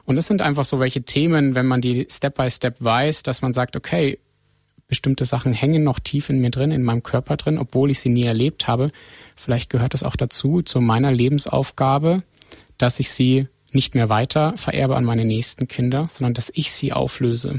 Und das sind einfach so welche Themen, wenn man die Step by Step weiß, dass man sagt, okay, bestimmte Sachen hängen noch tief in mir drin, in meinem Körper drin, obwohl ich sie nie erlebt habe. Vielleicht gehört das auch dazu, zu meiner Lebensaufgabe, dass ich sie nicht mehr weiter vererbe an meine nächsten Kinder, sondern dass ich sie auflöse.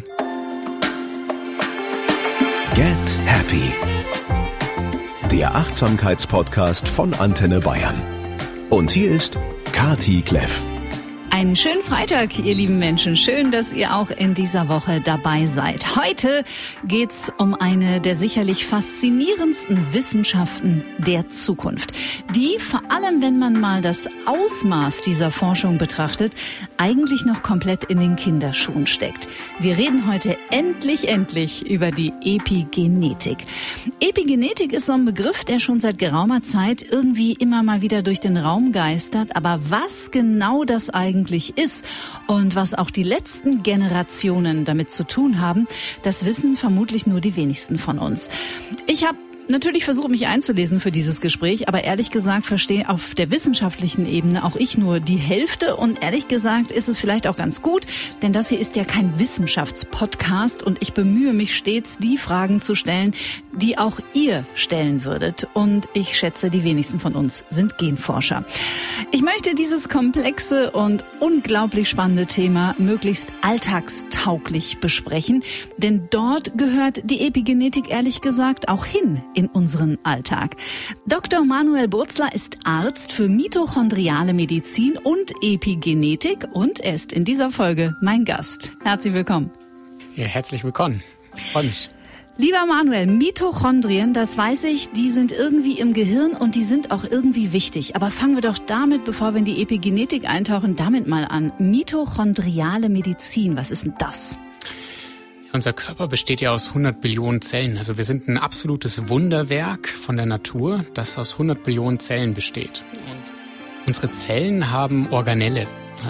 Get Happy. Der Achtsamkeitspodcast von Antenne Bayern. Und hier ist Kati Kleff. Einen schönen Freitag, ihr lieben Menschen. Schön, dass ihr auch in dieser Woche dabei seid. Heute geht's um eine der sicherlich faszinierendsten Wissenschaften der Zukunft, die, vor allem wenn man mal das Ausmaß dieser Forschung betrachtet, eigentlich noch komplett in den Kinderschuhen steckt. Wir reden heute endlich über die Epigenetik. Epigenetik ist so ein Begriff, der schon seit geraumer Zeit irgendwie immer mal wieder durch den Raum geistert. Aber was genau das eigentlich ist und was auch die letzten Generationen damit zu tun haben, das wissen vermutlich nur die wenigsten von uns. Ich habe natürlich versuche mich einzulesen für dieses Gespräch, aber ehrlich gesagt verstehe auf der wissenschaftlichen Ebene auch ich nur die Hälfte und ehrlich gesagt ist es vielleicht auch ganz gut, denn das hier ist ja kein Wissenschaftspodcast und ich bemühe mich stets, die Fragen zu stellen, die auch ihr stellen würdet und ich schätze, die wenigsten von uns sind Genforscher. Ich möchte dieses komplexe und unglaublich spannende Thema möglichst alltagstauglich besprechen, denn dort gehört die Epigenetik ehrlich gesagt auch hin in unseren Alltag. Dr. Manuel Burzler ist Arzt für mitochondriale Medizin und Epigenetik und er ist in dieser Folge mein Gast. Herzlich willkommen. Ja, herzlich willkommen. Ich freue mich. Lieber Manuel, Mitochondrien, das weiß ich, die sind irgendwie im Gehirn und die sind auch irgendwie wichtig. Aber fangen wir doch damit, bevor wir in die Epigenetik eintauchen, damit mal an. Mitochondriale Medizin, was ist denn das? Unser Körper besteht ja aus 100 Billionen Zellen. Also wir sind ein absolutes Wunderwerk von der Natur, das aus 100 Billionen Zellen besteht. Und unsere Zellen haben Organelle,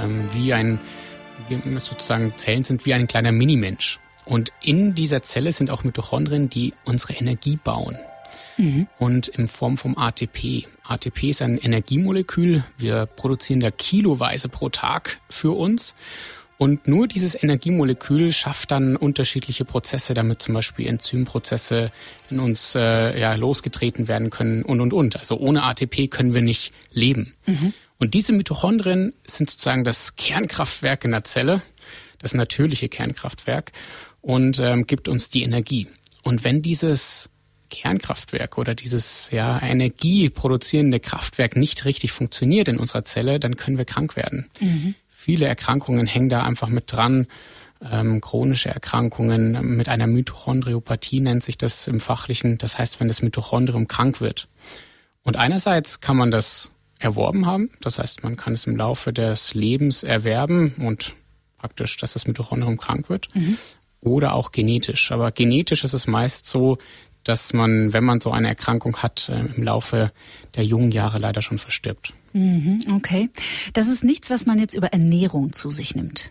Zellen sind wie ein kleiner Minimensch. Und in dieser Zelle sind auch Mitochondrien, die unsere Energie bauen. Und in Form vom ATP. ATP ist ein Energiemolekül. Wir produzieren da kiloweise pro Tag für uns. Und nur dieses Energiemolekül schafft dann unterschiedliche Prozesse, damit zum Beispiel Enzymprozesse in uns losgetreten werden können und. Also ohne ATP können wir nicht leben. Und diese Mitochondrien sind sozusagen das Kernkraftwerk in der Zelle, das natürliche Kernkraftwerk und gibt uns die Energie. Und wenn dieses Kernkraftwerk oder dieses energieproduzierende Kraftwerk nicht richtig funktioniert in unserer Zelle, dann können wir krank werden. Viele Erkrankungen hängen da einfach mit dran, chronische Erkrankungen mit einer Mitochondriopathie nennt sich das im Fachlichen. Das heißt, wenn das Mitochondrium krank wird. Und einerseits kann man das erworben haben, das heißt, man kann es im Laufe des Lebens erwerben und praktisch, dass das Mitochondrium krank wird. Oder auch genetisch. Aber genetisch ist es meist so, dass man, wenn man so eine Erkrankung hat, im Laufe der jungen Jahre leider schon verstirbt. Okay. Das ist nichts, was man jetzt über Ernährung zu sich nimmt?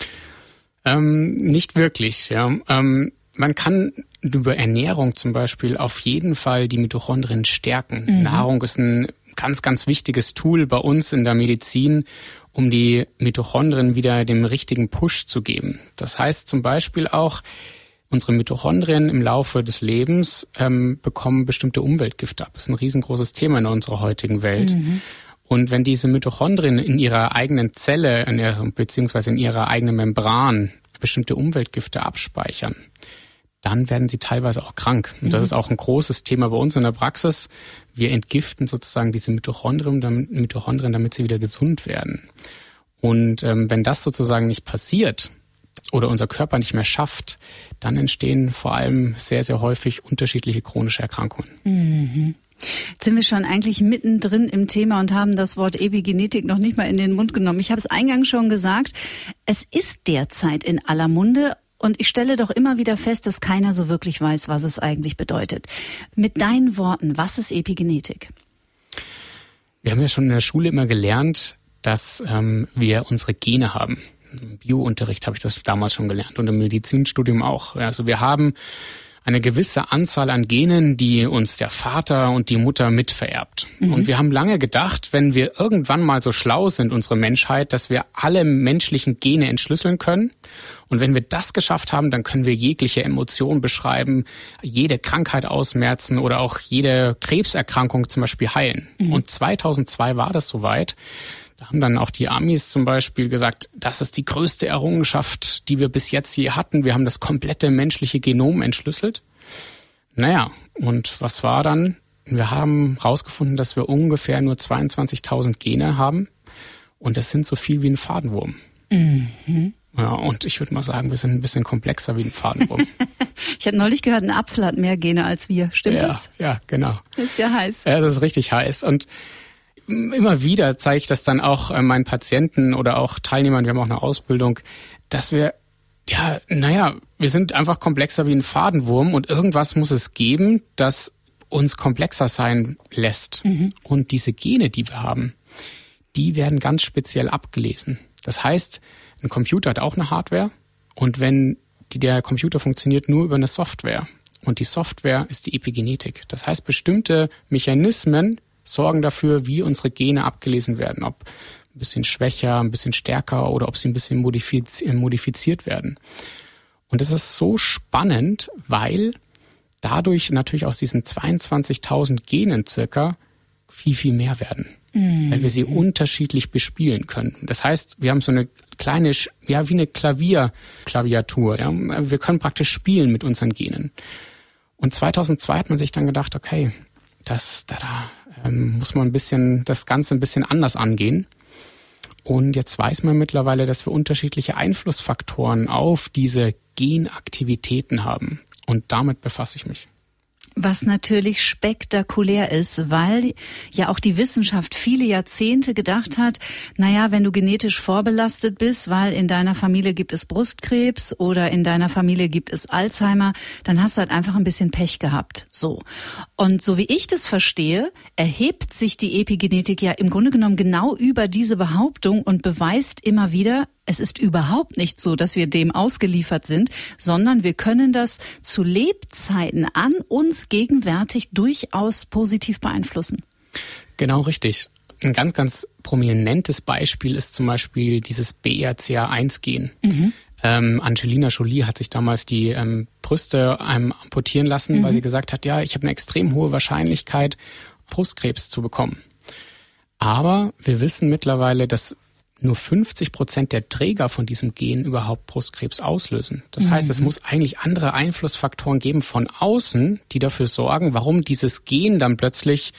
Nicht wirklich, ja. Man kann über Ernährung zum Beispiel auf jeden Fall die Mitochondrien stärken. Nahrung ist ein ganz, ganz wichtiges Tool bei uns in der Medizin, um die Mitochondrien wieder dem richtigen Push zu geben. Das heißt zum Beispiel auch, unsere Mitochondrien im Laufe des Lebens bekommen bestimmte Umweltgifte ab. Das ist ein riesengroßes Thema in unserer heutigen Welt. Und wenn diese Mitochondrien in ihrer eigenen Zelle beziehungsweise in ihrer eigenen Membran bestimmte Umweltgifte abspeichern, dann werden sie teilweise auch krank. Und das ist auch ein großes Thema bei uns in der Praxis. Wir entgiften sozusagen diese Mitochondrien, damit sie wieder gesund werden. Und wenn das sozusagen nicht passiert, oder unser Körper nicht mehr schafft, dann entstehen vor allem sehr, sehr häufig unterschiedliche chronische Erkrankungen. Jetzt sind wir schon eigentlich mittendrin im Thema und haben das Wort Epigenetik noch nicht mal in den Mund genommen. Ich habe es eingangs schon gesagt, es ist derzeit in aller Munde und ich stelle doch immer wieder fest, dass keiner so wirklich weiß, was es eigentlich bedeutet. Mit deinen Worten, was ist Epigenetik? Wir haben ja schon in der Schule immer gelernt, dass wir unsere Gene haben. Im Biounterricht habe ich das damals schon gelernt und im Medizinstudium auch. Also wir haben eine gewisse Anzahl an Genen, die uns der Vater und die Mutter mitvererbt. Und wir haben lange gedacht, wenn wir irgendwann mal so schlau sind, unsere Menschheit, dass wir alle menschlichen Gene entschlüsseln können. Und wenn wir das geschafft haben, dann können wir jegliche Emotion beschreiben, jede Krankheit ausmerzen oder auch jede Krebserkrankung zum Beispiel heilen. Und 2002 war das soweit. Da haben dann auch die Amis zum Beispiel gesagt, das ist die größte Errungenschaft, die wir bis jetzt je hatten. Wir haben das komplette menschliche Genom entschlüsselt. Naja, und was war dann? Wir haben herausgefunden, dass wir ungefähr nur 22.000 Gene haben. Und das sind so viel wie ein Fadenwurm. Ja, und ich würde mal sagen, wir sind ein bisschen komplexer wie ein Fadenwurm. Ich habe neulich gehört, ein Apfel hat mehr Gene als wir. Stimmt das? Ja, genau. Ist ja heiß. Ja, das ist richtig heiß. Und immer wieder zeige ich das dann auch meinen Patienten oder auch Teilnehmern, wir haben auch eine Ausbildung, dass wir, wir sind einfach komplexer wie ein Fadenwurm und irgendwas muss es geben, das uns komplexer sein lässt. Und diese Gene, die wir haben, die werden ganz speziell abgelesen. Das heißt, ein Computer hat auch eine Hardware und der Computer funktioniert nur über eine Software. Und die Software ist die Epigenetik. Das heißt, bestimmte Mechanismen sorgen dafür, wie unsere Gene abgelesen werden. Ob ein bisschen schwächer, ein bisschen stärker oder ob sie ein bisschen modifiziert werden. Und das ist so spannend, weil dadurch natürlich aus diesen 22.000 Genen circa viel, viel mehr werden. Weil wir sie unterschiedlich bespielen können. Das heißt, wir haben so eine kleine, wie eine Klaviatur. Ja? Wir können praktisch spielen mit unseren Genen. Und 2002 hat man sich dann gedacht, okay, muss man das Ganze ein bisschen anders angehen. Und jetzt weiß man mittlerweile, dass wir unterschiedliche Einflussfaktoren auf diese Genaktivitäten haben. Und damit befasse ich mich. Was natürlich spektakulär ist, weil ja auch die Wissenschaft viele Jahrzehnte gedacht hat, wenn du genetisch vorbelastet bist, weil in deiner Familie gibt es Brustkrebs oder in deiner Familie gibt es Alzheimer, dann hast du halt einfach ein bisschen Pech gehabt. So. Und so wie ich das verstehe, erhebt sich die Epigenetik ja im Grunde genommen genau über diese Behauptung und beweist immer wieder, es ist überhaupt nicht so, dass wir dem ausgeliefert sind, sondern wir können das zu Lebzeiten an uns gegenwärtig durchaus positiv beeinflussen. Genau, richtig. Ein ganz, ganz prominentes Beispiel ist zum Beispiel dieses BRCA1-Gen. Angelina Jolie hat sich damals die Brüste amputieren lassen, weil sie gesagt hat, ich habe eine extrem hohe Wahrscheinlichkeit, Brustkrebs zu bekommen. Aber wir wissen mittlerweile, dass nur 50% der Träger von diesem Gen überhaupt Brustkrebs auslösen. Das heißt, es muss eigentlich andere Einflussfaktoren geben von außen, die dafür sorgen, warum dieses Gen dann plötzlich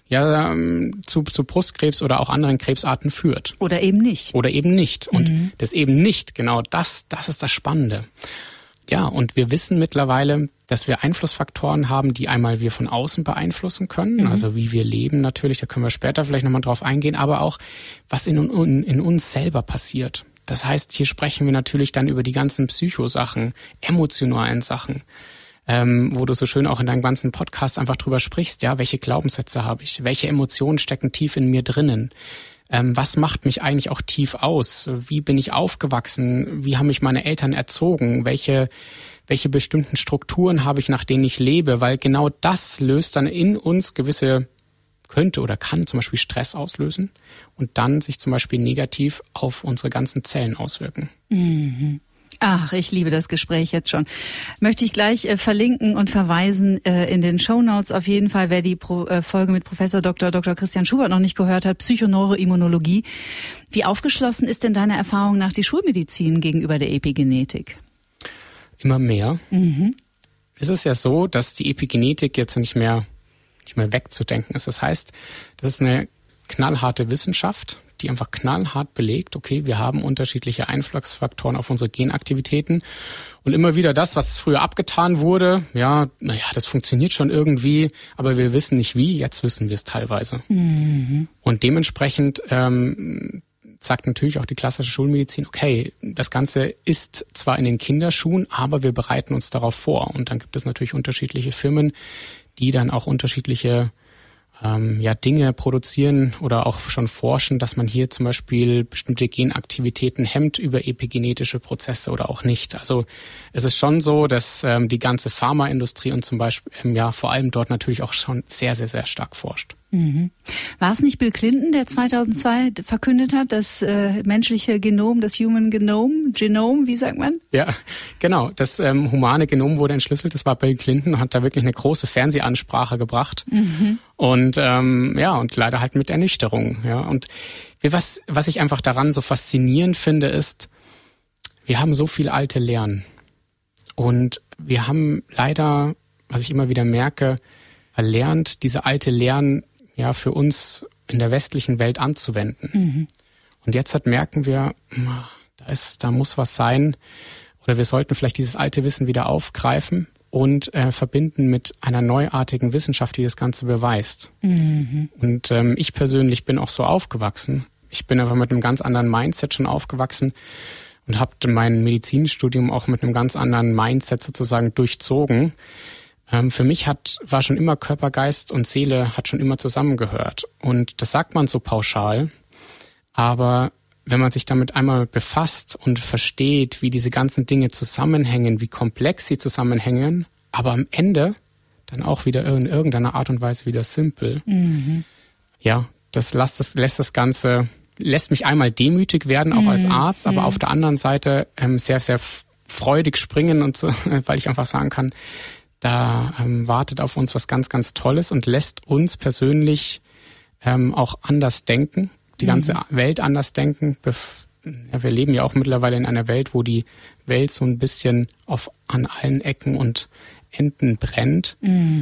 zu Brustkrebs oder auch anderen Krebsarten führt. Oder eben nicht. Und das eben nicht, genau das ist das Spannende. Ja, und wir wissen mittlerweile, dass wir Einflussfaktoren haben, die einmal wir von außen beeinflussen können, also wie wir leben natürlich, da können wir später vielleicht nochmal drauf eingehen, aber auch, was in uns selber passiert. Das heißt, hier sprechen wir natürlich dann über die ganzen Psychosachen, emotionalen Sachen, wo du so schön auch in deinem ganzen Podcast einfach drüber sprichst, welche Glaubenssätze habe ich, welche Emotionen stecken tief in mir drinnen. Was macht mich eigentlich auch tief aus? Wie bin ich aufgewachsen? Wie haben mich meine Eltern erzogen? Welche bestimmten Strukturen habe ich, nach denen ich lebe? Weil genau das löst dann in uns könnte oder kann zum Beispiel Stress auslösen und dann sich zum Beispiel negativ auf unsere ganzen Zellen auswirken. Ach, ich liebe das Gespräch jetzt schon. Möchte ich gleich verlinken und verweisen in den Shownotes auf jeden Fall, wer die Folge mit Professor Dr. Christian Schubert noch nicht gehört hat, Psychoneuroimmunologie. Wie aufgeschlossen ist denn deiner Erfahrung nach die Schulmedizin gegenüber der Epigenetik? Immer mehr. Es ist ja so, dass die Epigenetik jetzt nicht mehr wegzudenken ist. Das heißt, das ist eine knallharte Wissenschaft, die einfach knallhart belegt, okay, wir haben unterschiedliche Einflussfaktoren auf unsere Genaktivitäten und immer wieder das, was früher abgetan wurde, das funktioniert schon irgendwie, aber wir wissen nicht wie, jetzt wissen wir es teilweise. Und dementsprechend sagt natürlich auch die klassische Schulmedizin, okay, das Ganze ist zwar in den Kinderschuhen, aber wir bereiten uns darauf vor. Und dann gibt es natürlich unterschiedliche Firmen, die dann auch unterschiedliche Dinge produzieren oder auch schon forschen, dass man hier zum Beispiel bestimmte Genaktivitäten hemmt über epigenetische Prozesse oder auch nicht. Also es ist schon so, dass die ganze Pharmaindustrie und zum Beispiel vor allem dort natürlich auch schon sehr, sehr, sehr stark forscht. Mhm. War es nicht Bill Clinton, der 2002 verkündet hat, das menschliche Genom, das Human Genome, wie sagt man? Ja, genau. Das humane Genom wurde entschlüsselt. Das war Bill Clinton, hat da wirklich eine große Fernsehansprache gebracht. Mhm. Und und leider halt mit Ernüchterung. Ja. Und was ich einfach daran so faszinierend finde, ist, wir haben so viel alte Lehren. Und wir haben leider, was ich immer wieder merke, verlernt, diese alte Lehren für uns in der westlichen Welt anzuwenden. Mhm. Und jetzt merken wir, da muss was sein, oder wir sollten vielleicht dieses alte Wissen wieder aufgreifen und verbinden mit einer neuartigen Wissenschaft, die das Ganze beweist. Mhm. Und ich persönlich bin auch so aufgewachsen. Ich bin einfach mit einem ganz anderen Mindset schon aufgewachsen und habe mein Medizinstudium auch mit einem ganz anderen Mindset sozusagen durchzogen. Für mich war schon immer Körper, Geist und Seele hat schon immer zusammengehört. Und das sagt man so pauschal. Aber wenn man sich damit einmal befasst und versteht, wie diese ganzen Dinge zusammenhängen, wie komplex sie zusammenhängen, aber am Ende dann auch wieder in irgendeiner Art und Weise wieder simpel. Mhm. Ja, das lässt mich einmal demütig werden, auch als Arzt, aber auf der anderen Seite sehr, sehr freudig springen und so, weil ich einfach sagen kann, da wartet auf uns was ganz, ganz Tolles und lässt uns persönlich auch anders denken, die ganze Welt anders denken. Wir leben ja auch mittlerweile in einer Welt, wo die Welt so ein bisschen an allen Ecken und Enden brennt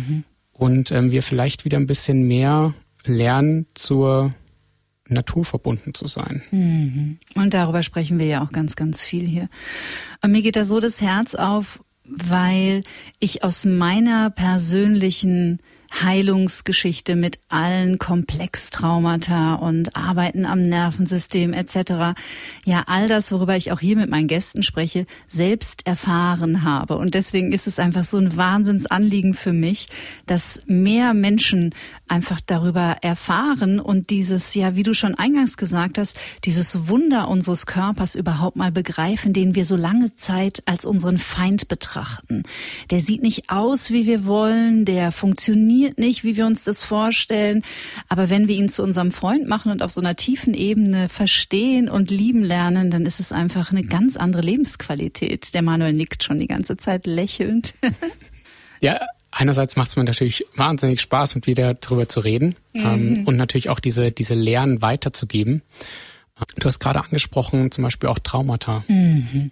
und wir vielleicht wieder ein bisschen mehr lernen, zur Natur verbunden zu sein. Mhm. Und darüber sprechen wir ja auch ganz, ganz viel hier. Und mir geht da so das Herz auf, weil ich aus meiner persönlichen Heilungsgeschichte mit allen Komplextraumata und Arbeiten am Nervensystem etc. ja all das, worüber ich auch hier mit meinen Gästen spreche, selbst erfahren habe. Und deswegen ist es einfach so ein Wahnsinnsanliegen für mich, dass mehr Menschen einfach darüber erfahren und dieses, wie du schon eingangs gesagt hast, dieses Wunder unseres Körpers überhaupt mal begreifen, den wir so lange Zeit als unseren Feind betrachten. Der sieht nicht aus, wie wir wollen, der funktioniert nicht, wie wir uns das vorstellen. Aber wenn wir ihn zu unserem Freund machen und auf so einer tiefen Ebene verstehen und lieben lernen, dann ist es einfach eine ganz andere Lebensqualität. Der Manuel nickt schon die ganze Zeit lächelnd. Ja, einerseits macht es mir natürlich wahnsinnig Spaß, mit dir darüber zu reden und natürlich auch diese Lehren weiterzugeben. Du hast gerade angesprochen, zum Beispiel auch Traumata. Mhm.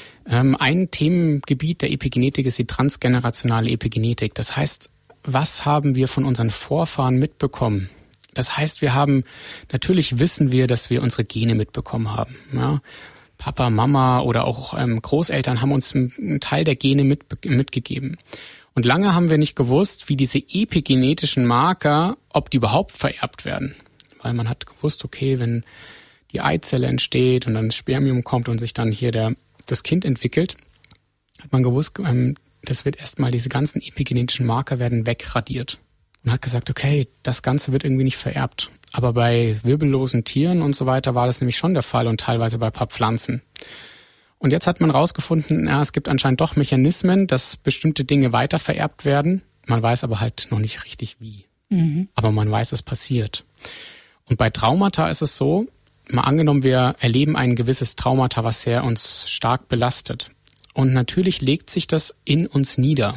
Ein Themengebiet der Epigenetik ist die transgenerationale Epigenetik. Das heißt, was haben wir von unseren Vorfahren mitbekommen? Das heißt, natürlich wissen wir, dass wir unsere Gene mitbekommen haben. Ja? Papa, Mama oder auch Großeltern haben uns einen Teil der Gene mitgegeben. Und lange haben wir nicht gewusst, wie diese epigenetischen Marker, ob die überhaupt vererbt werden. Weil man hat gewusst, okay, wenn die Eizelle entsteht und dann das Spermium kommt und sich dann hier das Kind entwickelt, hat man gewusst, das wird erstmal, diese ganzen epigenetischen Marker werden wegradiert. Und hat gesagt, okay, das Ganze wird irgendwie nicht vererbt. Aber bei wirbellosen Tieren und so weiter war das nämlich schon der Fall und teilweise bei ein paar Pflanzen. Und jetzt hat man rausgefunden, es gibt anscheinend doch Mechanismen, dass bestimmte Dinge weiter vererbt werden. Man weiß aber halt noch nicht richtig wie. Mhm. Aber man weiß, es passiert. Und bei Traumata ist es so, mal angenommen, wir erleben ein gewisses Traumata, was uns stark belastet. Und natürlich legt sich das in uns nieder.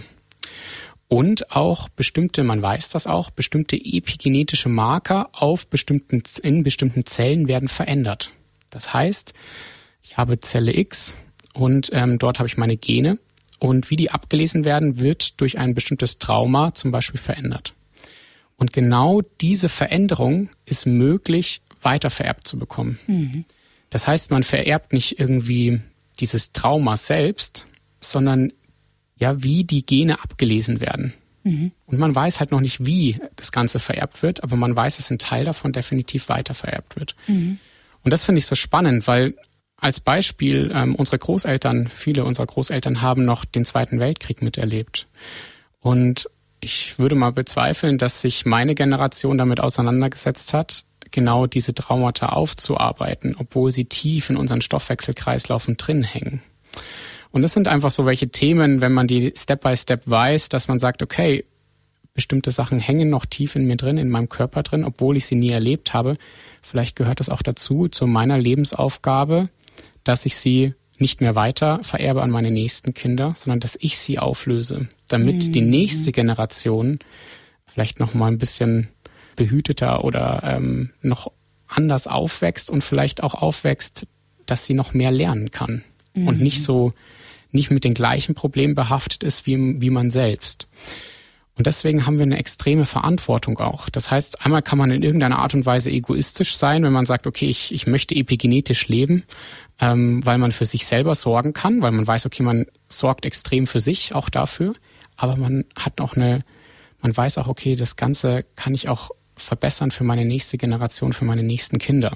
Und auch man weiß das auch, bestimmte epigenetische Marker in bestimmten Zellen werden verändert. Das heißt, ich habe Zelle X und dort habe ich meine Gene. Und wie die abgelesen werden, wird durch ein bestimmtes Trauma zum Beispiel verändert. Und genau diese Veränderung ist möglich, weiter vererbt zu bekommen. Mhm. Das heißt, man vererbt nicht irgendwie dieses Trauma selbst, sondern wie die Gene abgelesen werden. Mhm. Und man weiß halt noch nicht, wie das Ganze vererbt wird, aber man weiß, dass ein Teil davon definitiv weiter vererbt wird. Mhm. Und das finde ich so spannend, weil als Beispiel viele unserer Großeltern haben noch den Zweiten Weltkrieg miterlebt. Und Ich würde mal bezweifeln, dass sich meine Generation damit auseinandergesetzt hat, genau diese Traumata aufzuarbeiten, obwohl sie tief in unseren Stoffwechselkreislaufen drin hängen. Und das sind einfach so welche Themen, wenn man die Step by Step weiß, dass man sagt, okay, bestimmte Sachen hängen noch tief in mir drin, in meinem Körper drin, obwohl ich sie nie erlebt habe. Vielleicht gehört das auch dazu, zu meiner Lebensaufgabe, dass ich sie nicht mehr weiter vererbe an meine nächsten Kinder, sondern dass ich sie auflöse, damit die nächste Generation vielleicht noch mal ein bisschen behüteter oder noch anders aufwächst und vielleicht auch aufwächst, dass sie noch mehr lernen kann und nicht mit den gleichen Problemen behaftet ist wie man selbst. Und deswegen haben wir eine extreme Verantwortung auch. Das heißt, einmal kann man in irgendeiner Art und Weise egoistisch sein, wenn man sagt, okay, ich möchte epigenetisch leben, weil man für sich selber sorgen kann, weil man weiß, okay, man sorgt extrem für sich auch dafür, aber man hat auch man weiß auch, okay, das Ganze kann ich auch verbessern für meine nächste Generation, für meine nächsten Kinder.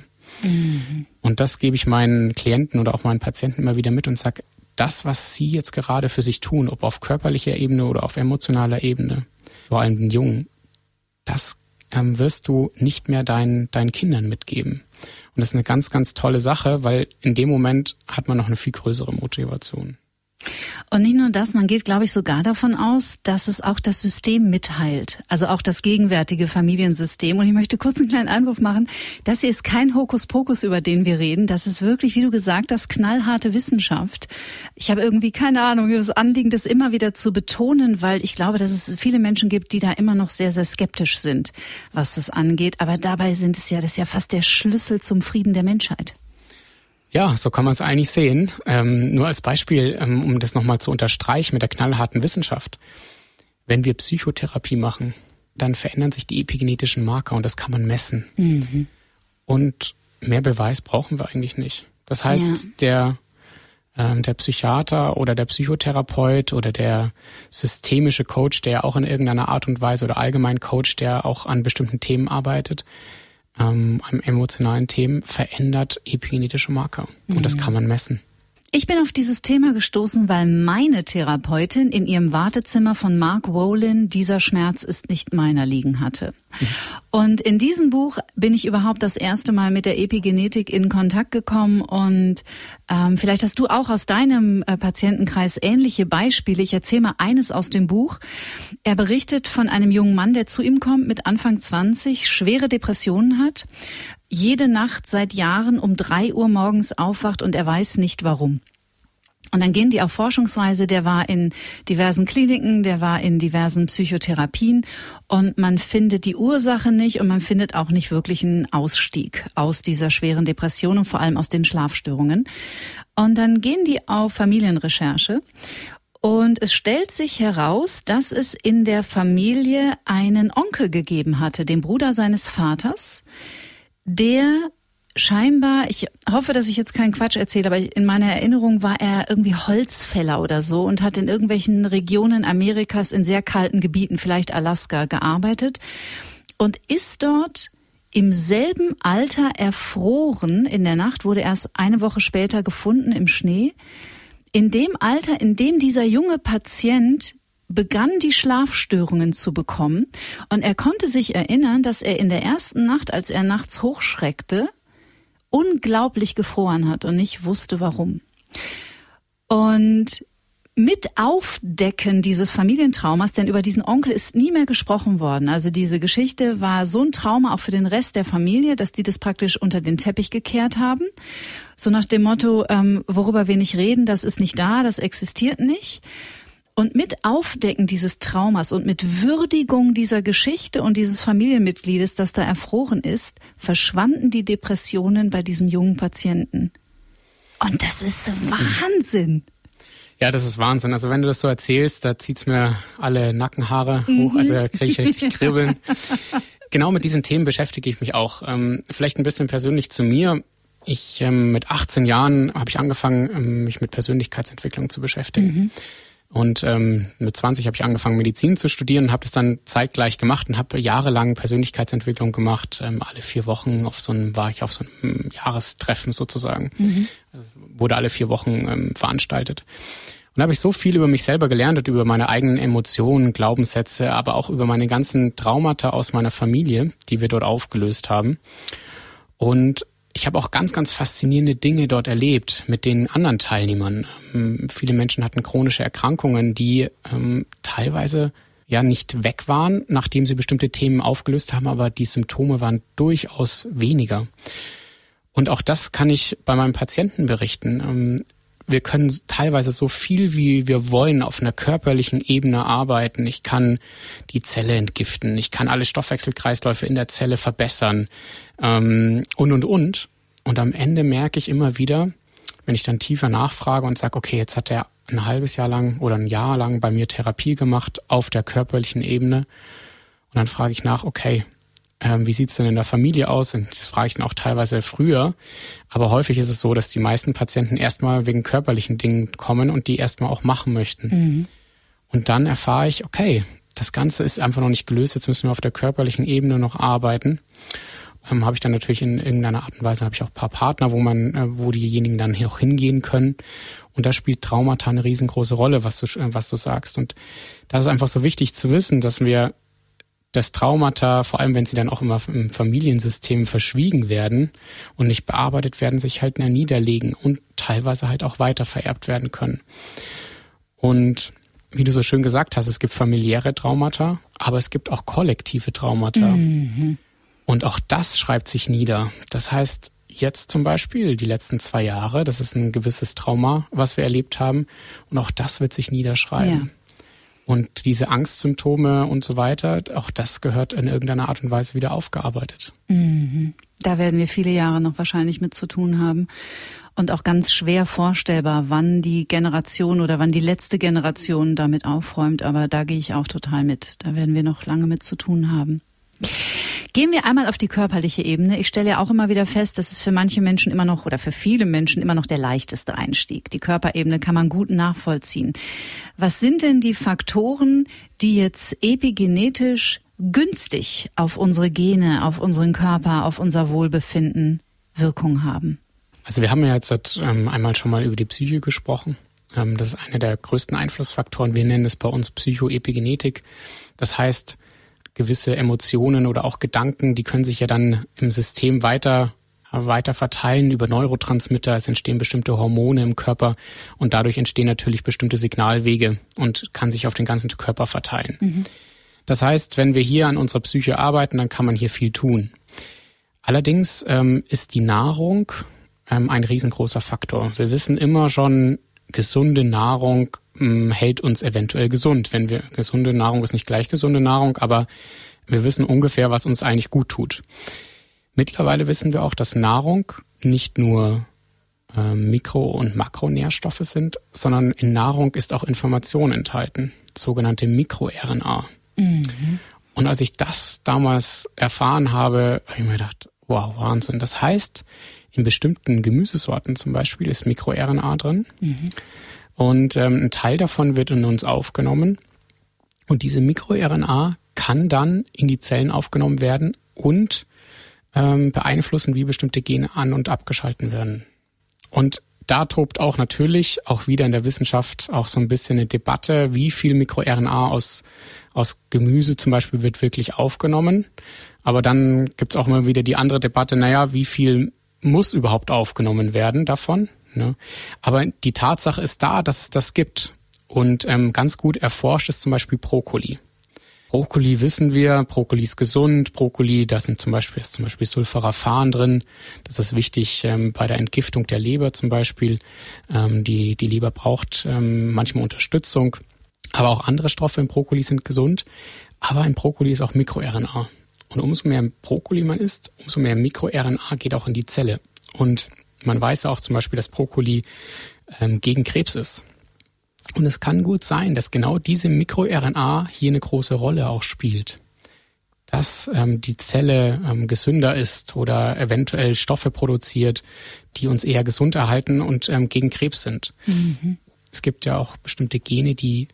Und das gebe ich meinen Klienten oder auch meinen Patienten immer wieder mit und sage, das, was sie jetzt gerade für sich tun, ob auf körperlicher Ebene oder auf emotionaler Ebene, vor allem den Jungen, das wirst du nicht mehr deinen Kindern mitgeben. Und das ist eine ganz, ganz tolle Sache, weil in dem Moment hat man noch eine viel größere Motivation. Und nicht nur das, man geht, glaube ich, sogar davon aus, dass es auch das System mitheilt, also auch das gegenwärtige Familiensystem. Und ich möchte kurz einen kleinen Einwurf machen. Das hier ist kein Hokuspokus, über den wir reden. Das ist wirklich, wie du gesagt hast, knallharte Wissenschaft. Ich habe irgendwie keine Ahnung, das Anliegen, das immer wieder zu betonen, weil ich glaube, dass es viele Menschen gibt, die da immer noch sehr, sehr skeptisch sind, was das angeht. Aber dabei das ist ja fast der Schlüssel zum Frieden der Menschheit. Ja, so kann man es eigentlich sehen. Nur als Beispiel, um das nochmal zu unterstreichen mit der knallharten Wissenschaft. Wenn wir Psychotherapie machen, dann verändern sich die epigenetischen Marker und das kann man messen. Und mehr Beweis brauchen wir eigentlich nicht. Das heißt, der Psychiater oder der Psychotherapeut oder der systemische Coach, der auch in irgendeiner Art und Weise oder allgemein Coach, der auch an bestimmten Themen arbeitet, an emotionalen Themen, verändert epigenetische Marker. Und das kann man messen. Ich bin auf dieses Thema gestoßen, weil meine Therapeutin in ihrem Wartezimmer von Mark Wolin "Dieser Schmerz ist nicht meiner" liegen hatte. Und in diesem Buch bin ich überhaupt das erste Mal mit der Epigenetik in Kontakt gekommen und vielleicht hast du auch aus deinem Patientenkreis ähnliche Beispiele. Ich erzähle mal eines aus dem Buch. Er berichtet von einem jungen Mann, der zu ihm kommt mit Anfang 20, schwere Depressionen hat, jede Nacht seit Jahren um 3 Uhr morgens aufwacht und er weiß nicht warum. Und dann gehen die auf Forschungsreise, der war in diversen Kliniken, der war in diversen Psychotherapien und man findet die Ursache nicht und man findet auch nicht wirklich einen Ausstieg aus dieser schweren Depression und vor allem aus den Schlafstörungen. Und dann gehen die auf Familienrecherche und es stellt sich heraus, dass es in der Familie einen Onkel gegeben hatte, den Bruder seines Vaters, der scheinbar, ich hoffe, dass ich jetzt keinen Quatsch erzähle, aber in meiner Erinnerung war er irgendwie Holzfäller oder so und hat in irgendwelchen Regionen Amerikas in sehr kalten Gebieten, vielleicht Alaska, gearbeitet und ist dort im selben Alter erfroren. In der Nacht wurde erst eine Woche später gefunden im Schnee. In dem Alter, in dem dieser junge Patient begann die Schlafstörungen zu bekommen und er konnte sich erinnern, dass er in der ersten Nacht, als er nachts hochschreckte, unglaublich gefroren hat und nicht wusste, warum. Und mit Aufdecken dieses Familientraumas, denn über diesen Onkel ist nie mehr gesprochen worden. Also diese Geschichte war so ein Trauma auch für den Rest der Familie, dass die das praktisch unter den Teppich gekehrt haben. So nach dem Motto, worüber wir nicht reden, das ist nicht da, das existiert nicht. Und mit Aufdecken dieses Traumas und mit Würdigung dieser Geschichte und dieses Familienmitgliedes, das da erfroren ist, verschwanden die Depressionen bei diesem jungen Patienten. Und das ist Wahnsinn. Ja, das ist Wahnsinn. Also wenn du das so erzählst, da zieht's mir alle Nackenhaare hoch, also da kriege ich richtig Kribbeln. Genau mit diesen Themen beschäftige ich mich auch. Vielleicht ein bisschen persönlich zu mir. Mit 18 Jahren habe ich angefangen, mich mit Persönlichkeitsentwicklung zu beschäftigen. Und mit 20 habe ich angefangen, Medizin zu studieren und habe das dann zeitgleich gemacht und habe jahrelang Persönlichkeitsentwicklung gemacht. Alle 4 Wochen war ich auf so einem Jahrestreffen sozusagen. Also wurde alle 4 Wochen veranstaltet. da habe ich so viel über mich selber gelernt und über meine eigenen Emotionen, Glaubenssätze, aber auch über meine ganzen Traumata aus meiner Familie, die wir dort aufgelöst haben. Und ich habe auch ganz, ganz faszinierende Dinge dort erlebt mit den anderen Teilnehmern. Viele Menschen hatten chronische Erkrankungen, die teilweise ja nicht weg waren, nachdem sie bestimmte Themen aufgelöst haben, aber die Symptome waren durchaus weniger. Und auch das kann ich bei meinen Patienten berichten. Wir können teilweise so viel, wie wir wollen, auf einer körperlichen Ebene arbeiten. Ich kann die Zelle entgiften, ich kann alle Stoffwechselkreisläufe in der Zelle verbessern und. Und am Ende merke ich immer wieder, wenn ich dann tiefer nachfrage und sage, okay, jetzt hat er ein halbes Jahr lang oder ein Jahr lang bei mir Therapie gemacht auf der körperlichen Ebene. Und dann frage ich nach, okay, wie sieht's denn in der Familie aus? Und das frage ich dann auch teilweise früher. Aber häufig ist es so, dass die meisten Patienten erstmal wegen körperlichen Dingen kommen und die erstmal auch machen möchten. Mhm. Und dann erfahre ich, okay, das Ganze ist einfach noch nicht gelöst. Jetzt müssen wir auf der körperlichen Ebene noch arbeiten. Habe ich dann natürlich in irgendeiner Art und Weise habe ich auch ein paar Partner, wo diejenigen dann auch hingehen können. Und da spielt Traumata eine riesengroße Rolle, was du sagst. Und das ist einfach so wichtig zu wissen, dass wir das Traumata, vor allem wenn sie dann auch immer im Familiensystem verschwiegen werden und nicht bearbeitet werden, sich halt niederlegen und teilweise halt auch weiter vererbt werden können. Und wie du so schön gesagt hast, es gibt familiäre Traumata, aber es gibt auch kollektive Traumata. Mhm. Und auch das schreibt sich nieder. Das heißt, jetzt zum Beispiel die letzten 2 Jahre, das ist ein gewisses Trauma, was wir erlebt haben. Und auch das wird sich niederschreiben. Ja. Und diese Angstsymptome und so weiter, auch das gehört in irgendeiner Art und Weise wieder aufgearbeitet. Mhm. Da werden wir viele Jahre noch wahrscheinlich mit zu tun haben. Und auch ganz schwer vorstellbar, wann die Generation oder wann die letzte Generation damit aufräumt. Aber da gehe ich auch total mit. Da werden wir noch lange mit zu tun haben. Gehen wir einmal auf die körperliche Ebene. Ich stelle ja auch immer wieder fest, dass es für manche Menschen immer noch oder für viele Menschen immer noch der leichteste Einstieg. Die Körperebene kann man gut nachvollziehen. Was sind denn die Faktoren, die jetzt epigenetisch günstig auf unsere Gene, auf unseren Körper, auf unser Wohlbefinden Wirkung haben? Also wir haben ja jetzt einmal schon mal über die Psyche gesprochen. Das ist einer der größten Einflussfaktoren. Wir nennen es bei uns Psychoepigenetik. Das heißt, gewisse Emotionen oder auch Gedanken, die können sich ja dann im System weiter verteilen über Neurotransmitter. Es entstehen bestimmte Hormone im Körper und dadurch entstehen natürlich bestimmte Signalwege und kann sich auf den ganzen Körper verteilen. Mhm. Das heißt, wenn wir hier an unserer Psyche arbeiten, dann kann man hier viel tun. Allerdings ist die Nahrung ein riesengroßer Faktor. Wir wissen immer schon, gesunde Nahrung hält uns eventuell gesund. Gesunde Nahrung ist nicht gleich gesunde Nahrung, aber wir wissen ungefähr, was uns eigentlich gut tut. Mittlerweile wissen wir auch, dass Nahrung nicht nur Mikro- und Makronährstoffe sind, sondern in Nahrung ist auch Information enthalten, sogenannte MikroRNA. Mhm. Und als ich das damals erfahren habe, habe ich mir gedacht, wow, Wahnsinn. Das heißt, in bestimmten Gemüsesorten zum Beispiel ist MikroRNA drin. Mhm. Und ein Teil davon wird in uns aufgenommen. Und diese MikroRNA kann dann in die Zellen aufgenommen werden und beeinflussen, wie bestimmte Gene an- und abgeschalten werden. Und da tobt auch natürlich, auch wieder in der Wissenschaft, auch so ein bisschen eine Debatte, wie viel MikroRNA aus Gemüse zum Beispiel wird wirklich aufgenommen. Aber dann gibt's auch immer wieder die andere Debatte, wie viel muss überhaupt aufgenommen werden davon? Ne? Aber die Tatsache ist da, dass es das gibt. Und ganz gut erforscht ist zum Beispiel Brokkoli. Brokkoli wissen wir, Brokkoli ist gesund. Brokkoli, da ist zum Beispiel Sulforaphan drin. Das ist wichtig bei der Entgiftung der Leber zum Beispiel. Die Leber braucht manchmal Unterstützung. Aber auch andere Stoffe im Brokkoli sind gesund. Aber in Brokkoli ist auch MikroRNA. Und umso mehr Brokkoli man isst, umso mehr MikroRNA geht auch in die Zelle. Und man weiß auch zum Beispiel, dass Brokkoli gegen Krebs ist. Und es kann gut sein, dass genau diese MikroRNA hier eine große Rolle auch spielt. Dass die Zelle gesünder ist oder eventuell Stoffe produziert, die uns eher gesund erhalten und gegen Krebs sind. Mhm. Es gibt ja auch bestimmte Gene, die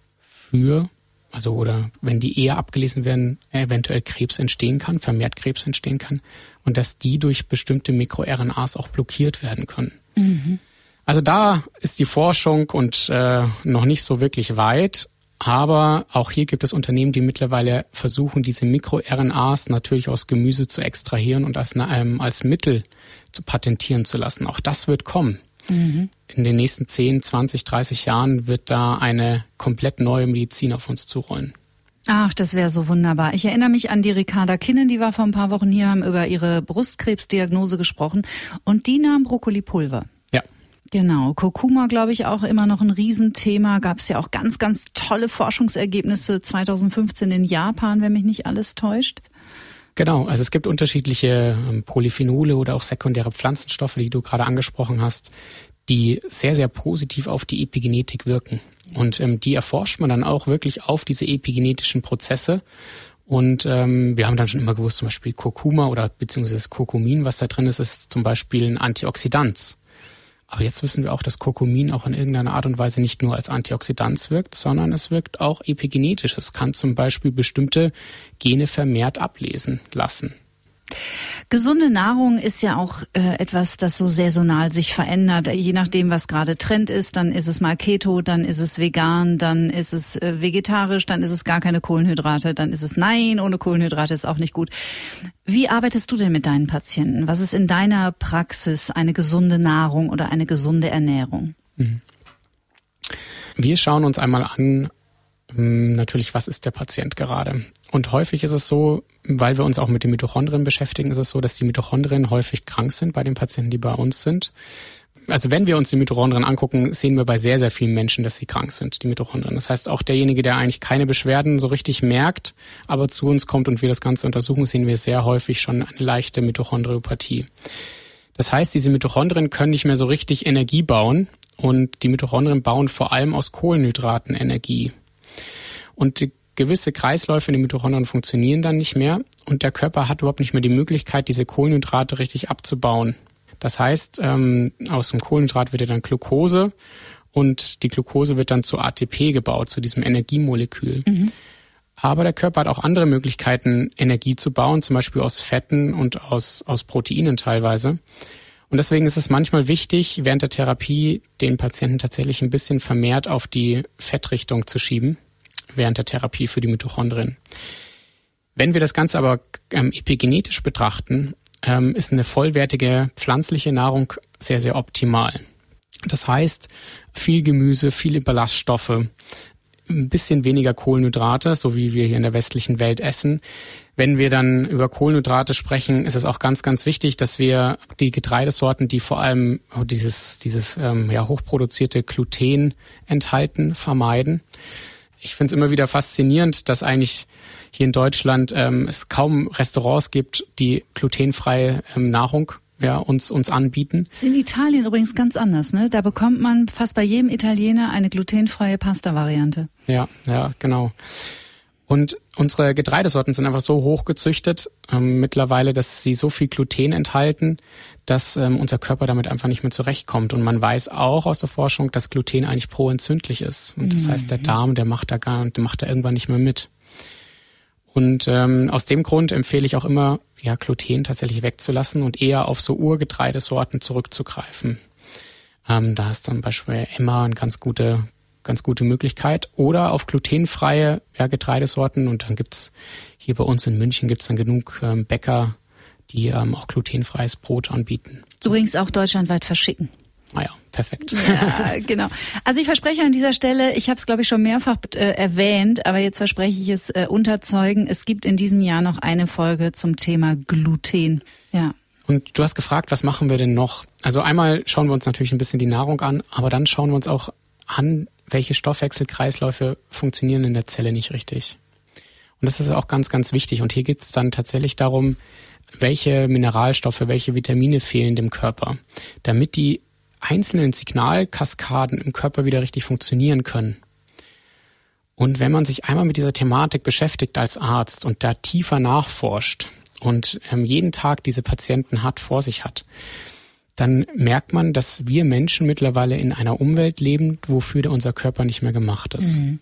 oder wenn die eher abgelesen werden, eventuell Krebs entstehen kann, vermehrt Krebs entstehen kann und dass die durch bestimmte MikroRNAs auch blockiert werden können. Mhm. Also da ist die Forschung und noch nicht so wirklich weit. Aber auch hier gibt es Unternehmen, die mittlerweile versuchen, diese MikroRNAs natürlich aus Gemüse zu extrahieren und als Mittel zu patentieren zu lassen. Auch das wird kommen. Mhm. In den nächsten 10, 20, 30 Jahren wird da eine komplett neue Medizin auf uns zurollen. Ach, das wäre so wunderbar. Ich erinnere mich an die Ricarda Kinnen, die war vor ein paar Wochen hier, haben über ihre Brustkrebsdiagnose gesprochen und die nahm Brokkolipulver. Ja. Genau, Kurkuma, glaube ich, auch immer noch ein Riesenthema. Gab es ja auch ganz, ganz tolle Forschungsergebnisse 2015 in Japan, wenn mich nicht alles täuscht. Genau, also es gibt unterschiedliche Polyphenole oder auch sekundäre Pflanzenstoffe, die du gerade angesprochen hast, die sehr, sehr positiv auf die Epigenetik wirken. Und die erforscht man dann auch wirklich auf diese epigenetischen Prozesse. Und wir haben dann schon immer gewusst, zum Beispiel Kurkuma oder beziehungsweise das Kurkumin, was da drin ist zum Beispiel ein Antioxidant. Aber jetzt wissen wir auch, dass Kurkumin auch in irgendeiner Art und Weise nicht nur als Antioxidant wirkt, sondern es wirkt auch epigenetisch. Es kann zum Beispiel bestimmte Gene vermehrt ablesen lassen. Gesunde Nahrung ist ja auch etwas, das so saisonal sich verändert. Je nachdem, was gerade Trend ist, dann ist es mal Keto, dann ist es vegan, dann ist es vegetarisch, dann ist es gar keine Kohlenhydrate, dann ist es nein, ohne Kohlenhydrate ist auch nicht gut. Wie arbeitest du denn mit deinen Patienten? Was ist in deiner Praxis eine gesunde Nahrung oder eine gesunde Ernährung? Wir schauen uns einmal an, natürlich, was ist der Patient gerade? Und häufig ist es so, weil wir uns auch mit den Mitochondrien beschäftigen, ist es so, dass die Mitochondrien häufig krank sind bei den Patienten, die bei uns sind. Also wenn wir uns die Mitochondrien angucken, sehen wir bei sehr, sehr vielen Menschen, dass sie krank sind, die Mitochondrien. Das heißt, auch derjenige, der eigentlich keine Beschwerden so richtig merkt, aber zu uns kommt und wir das Ganze untersuchen, sehen wir sehr häufig schon eine leichte Mitochondriopathie. Das heißt, diese Mitochondrien können nicht mehr so richtig Energie bauen und die Mitochondrien bauen vor allem aus Kohlenhydraten Energie. Und die gewisse Kreisläufe in den Mitochondrien funktionieren dann nicht mehr und der Körper hat überhaupt nicht mehr die Möglichkeit, diese Kohlenhydrate richtig abzubauen. Das heißt, aus dem Kohlenhydrat wird ja dann Glucose und die Glucose wird dann zu ATP gebaut, zu diesem Energiemolekül. Mhm. Aber der Körper hat auch andere Möglichkeiten, Energie zu bauen, zum Beispiel aus Fetten und aus Proteinen teilweise. Und deswegen ist es manchmal wichtig, während der Therapie den Patienten tatsächlich ein bisschen vermehrt auf die Fettrichtung zu schieben, während der Therapie für die Mitochondrien. Wenn wir das Ganze aber epigenetisch betrachten, ist eine vollwertige pflanzliche Nahrung sehr, sehr optimal. Das heißt, viel Gemüse, viele Ballaststoffe, ein bisschen weniger Kohlenhydrate, so wie wir hier in der westlichen Welt essen. Wenn wir dann über Kohlenhydrate sprechen, ist es auch ganz, ganz wichtig, dass wir die Getreidesorten, die vor allem dieses hochproduzierte Gluten enthalten, vermeiden. Ich finde es immer wieder faszinierend, dass eigentlich hier in Deutschland es kaum Restaurants gibt, die glutenfreie Nahrung uns anbieten. Das ist in Italien übrigens ganz anders, ne? Da bekommt man fast bei jedem Italiener eine glutenfreie Pasta-Variante. Ja, genau. Und unsere Getreidesorten sind einfach so hoch gezüchtet mittlerweile, dass sie so viel Gluten enthalten, dass unser Körper damit einfach nicht mehr zurechtkommt. Und man weiß auch aus der Forschung, dass Gluten eigentlich proentzündlich ist. Und das heißt, der Darm, der macht da irgendwann nicht mehr mit. Und aus dem Grund empfehle ich auch immer, Gluten tatsächlich wegzulassen und eher auf so Urgetreidesorten zurückzugreifen. Da ist zum Beispiel Emmer eine ganz gute Möglichkeit. Oder auf glutenfreie Getreidesorten. Und dann gibt's hier bei uns in München dann genug Bäcker, die auch glutenfreies Brot anbieten. Übrigens auch deutschlandweit verschicken. Ah ja, perfekt. Ja, genau. Also ich verspreche an dieser Stelle, ich habe es glaube ich schon mehrfach erwähnt, aber jetzt verspreche ich es unterzeugen, es gibt in diesem Jahr noch eine Folge zum Thema Gluten. Ja. Und du hast gefragt, was machen wir denn noch? Also einmal schauen wir uns natürlich ein bisschen die Nahrung an, aber dann schauen wir uns auch an, welche Stoffwechselkreisläufe funktionieren in der Zelle nicht richtig. Und das ist auch ganz, ganz wichtig. Und hier geht es dann tatsächlich darum, welche Mineralstoffe, welche Vitamine fehlen dem Körper, damit die einzelnen Signalkaskaden im Körper wieder richtig funktionieren können. Und wenn man sich einmal mit dieser Thematik beschäftigt als Arzt und da tiefer nachforscht und jeden Tag diese Patienten vor sich hat, dann merkt man, dass wir Menschen mittlerweile in einer Umwelt leben, wofür unser Körper nicht mehr gemacht ist. Mhm.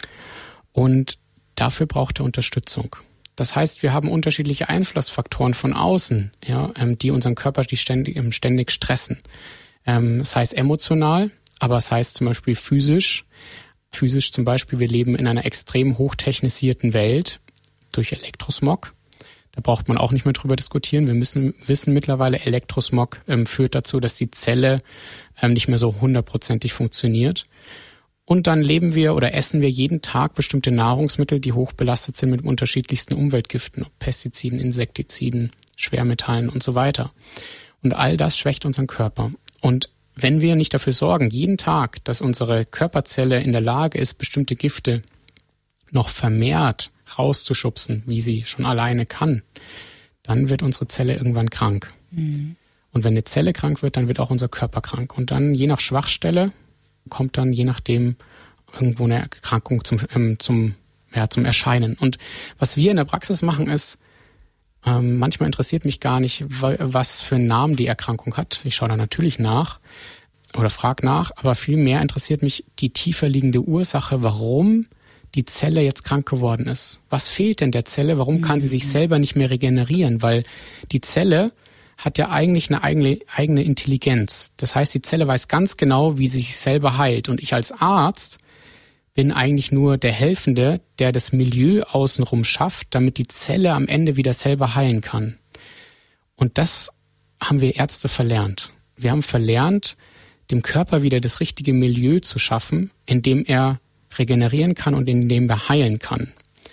Und dafür braucht er Unterstützung. Das heißt, wir haben unterschiedliche Einflussfaktoren von außen, die unseren Körper ständig stressen. Es heißt emotional, aber es heißt zum Beispiel physisch. Physisch zum Beispiel, wir leben in einer extrem hochtechnisierten Welt durch Elektrosmog. Da braucht man auch nicht mehr drüber diskutieren. Wir wissen mittlerweile, Elektrosmog führt dazu, dass die Zelle nicht mehr so 100%ig funktioniert. Und dann leben wir oder essen wir jeden Tag bestimmte Nahrungsmittel, die hochbelastet sind mit unterschiedlichsten Umweltgiften, Pestiziden, Insektiziden, Schwermetallen und so weiter. Und all das schwächt unseren Körper. Und wenn wir nicht dafür sorgen, jeden Tag, dass unsere Körperzelle in der Lage ist, bestimmte Gifte noch vermehrt rauszuschubsen, wie sie schon alleine kann, dann wird unsere Zelle irgendwann krank. Mhm. Und wenn eine Zelle krank wird, dann wird auch unser Körper krank. Und dann je nach Schwachstelle kommt dann je nachdem irgendwo eine Erkrankung zum Erscheinen. Und was wir in der Praxis machen ist, manchmal interessiert mich gar nicht, was für einen Namen die Erkrankung hat. Ich schaue da natürlich nach oder frage nach, aber vielmehr interessiert mich die tiefer liegende Ursache, warum die Zelle jetzt krank geworden ist. Was fehlt denn der Zelle? Warum kann sie sich selber nicht mehr regenerieren? Weil die Zelle hat ja eigentlich eine eigene Intelligenz. Das heißt, die Zelle weiß ganz genau, wie sie sich selber heilt. Und ich als Arzt bin eigentlich nur der Helfende, der das Milieu außenrum schafft, damit die Zelle am Ende wieder selber heilen kann. Und das haben wir Ärzte verlernt. Wir haben verlernt, dem Körper wieder das richtige Milieu zu schaffen, in dem er regenerieren kann und in dem er heilen kann.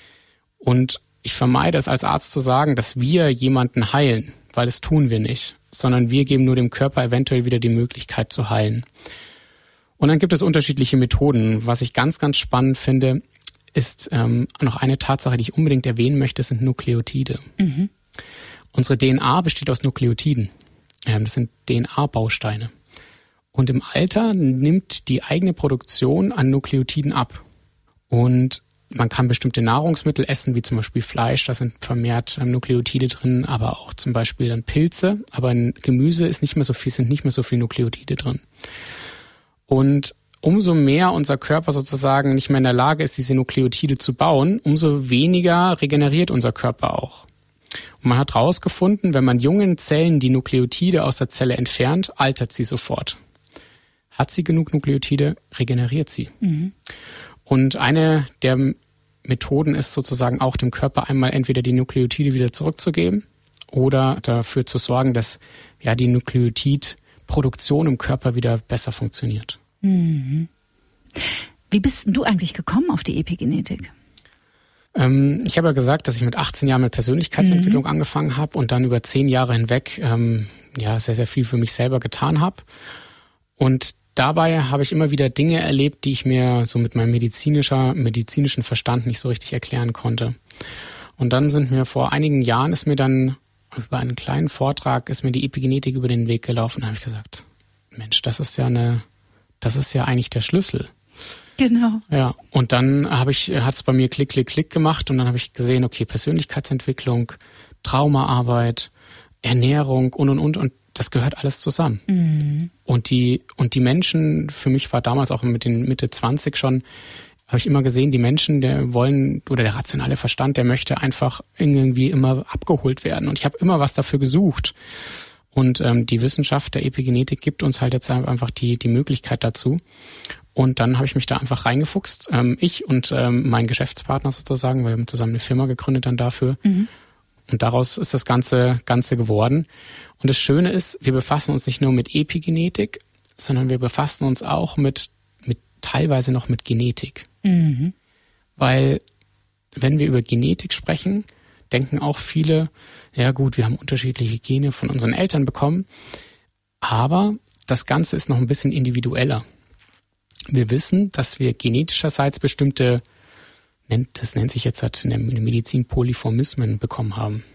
Und ich vermeide es als Arzt zu sagen, dass wir jemanden heilen, weil das tun wir nicht, sondern wir geben nur dem Körper eventuell wieder die Möglichkeit zu heilen. Und dann gibt es unterschiedliche Methoden. Was ich ganz, ganz spannend finde, ist noch eine Tatsache, die ich unbedingt erwähnen möchte, sind Nukleotide. Mhm. Unsere DNA besteht aus Nukleotiden. Das sind DNA-Bausteine. Und im Alter nimmt die eigene Produktion an Nukleotiden ab. Und man kann bestimmte Nahrungsmittel essen, wie zum Beispiel Fleisch, da sind vermehrt Nukleotide drin, aber auch zum Beispiel dann Pilze. Aber in Gemüse sind nicht mehr so viel Nukleotide drin. Und umso mehr unser Körper sozusagen nicht mehr in der Lage ist, diese Nukleotide zu bauen, umso weniger regeneriert unser Körper auch. Und man hat herausgefunden, wenn man jungen Zellen die Nukleotide aus der Zelle entfernt, altert sie sofort. Hat sie genug Nukleotide, regeneriert sie. Mhm. Und eine der Methoden ist sozusagen auch dem Körper einmal entweder die Nukleotide wieder zurückzugeben oder dafür zu sorgen, dass die Nukleotidproduktion im Körper wieder besser funktioniert. Mhm. Wie bist du eigentlich gekommen auf die Epigenetik? Ich habe ja gesagt, dass ich mit 18 Jahren mit Persönlichkeitsentwicklung angefangen habe und dann über 10 Jahre hinweg sehr, sehr viel für mich selber getan habe. Und dabei habe ich immer wieder Dinge erlebt, die ich mir so mit meinem medizinischen Verstand nicht so richtig erklären konnte. Und dann vor einigen Jahren ist mir dann über einen kleinen Vortrag die Epigenetik über den Weg gelaufen. Da habe ich gesagt, Mensch, das ist ja eigentlich der Schlüssel. Genau. Ja, und dann hat es bei mir Klick, Klick, Klick gemacht und dann habe ich gesehen, okay, Persönlichkeitsentwicklung, Traumaarbeit, Ernährung und das gehört alles zusammen. Mhm. Und die Menschen, für mich war damals auch mit den Mitte 20 schon, habe ich immer gesehen, die Menschen, der rationale Verstand, der möchte einfach irgendwie immer abgeholt werden. Und ich habe immer was dafür gesucht. Und die Wissenschaft der Epigenetik gibt uns halt jetzt einfach die Möglichkeit dazu. Und dann habe ich mich da einfach reingefuchst. Ich und mein Geschäftspartner sozusagen, weil wir haben zusammen eine Firma gegründet dann dafür. Mhm. Und daraus ist das Ganze geworden. Und das Schöne ist, wir befassen uns nicht nur mit Epigenetik, sondern wir befassen uns auch mit teilweise noch mit Genetik. Mhm. Weil wenn wir über Genetik sprechen, denken auch viele, ja gut, wir haben unterschiedliche Gene von unseren Eltern bekommen. Aber das Ganze ist noch ein bisschen individueller. Wir wissen, dass wir genetischerseits bestimmte, das nennt sich jetzt in der Medizin Polyphomismen bekommen haben.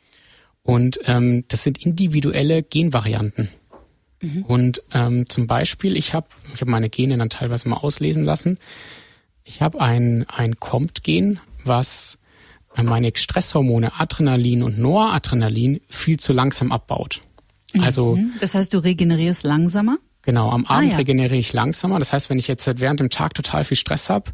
Und das sind individuelle Genvarianten. Mhm. Und zum Beispiel, ich habe meine Gene dann teilweise mal auslesen lassen. Ich habe ein COMT-Gen, was meine Stresshormone Adrenalin und Noradrenalin viel zu langsam abbaut. Also, das heißt, du regenerierst langsamer? Genau, am Abend regeneriere ich langsamer. Das heißt, wenn ich jetzt während dem Tag total viel Stress habe,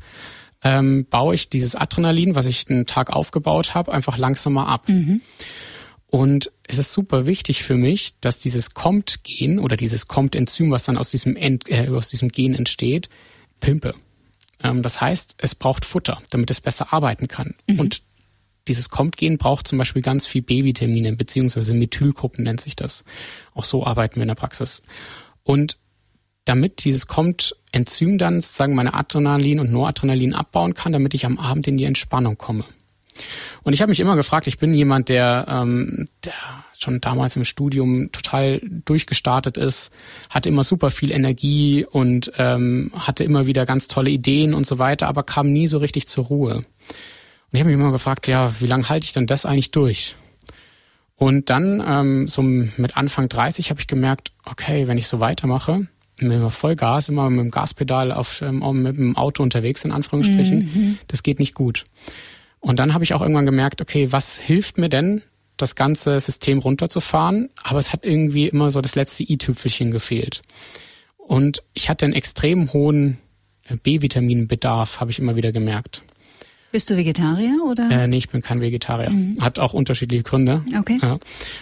baue ich dieses Adrenalin, was ich den Tag aufgebaut habe, einfach langsamer ab. Mhm. Und es ist super wichtig für mich, dass dieses COMT-Gen oder dieses COMT-Enzym, was dann aus diesem Gen entsteht, pimpe. Das heißt, es braucht Futter, damit es besser arbeiten kann. Und dieses COMT-Gen braucht zum Beispiel ganz viel B-Vitamine, beziehungsweise Methylgruppen nennt sich das. Auch so arbeiten wir in der Praxis. Und damit dieses COMT-Enzym dann sozusagen meine Adrenalin und Noradrenalin abbauen kann, damit ich am Abend in die Entspannung komme. Und ich habe mich immer gefragt, ich bin jemand, der schon damals im Studium total durchgestartet ist, hatte immer super viel Energie und hatte immer wieder ganz tolle Ideen und so weiter, aber kam nie so richtig zur Ruhe. Und ich habe mich immer gefragt, ja, wie lange halte ich denn das eigentlich durch? Und dann so mit Anfang 30 habe ich gemerkt, okay, wenn ich so weitermache, mit Vollgas, immer mit dem Gaspedal mit dem Auto unterwegs, in Anführungsstrichen, das geht nicht gut. Und dann habe ich auch irgendwann gemerkt, okay, was hilft mir denn, das ganze System runterzufahren? Aber es hat irgendwie immer so das letzte i-Tüpfelchen gefehlt. Und ich hatte einen extrem hohen B-Vitaminbedarf, habe ich immer wieder gemerkt. Bist du Vegetarier oder? Nee, ich bin kein Vegetarier. Hat auch unterschiedliche Gründe. Okay. Ja.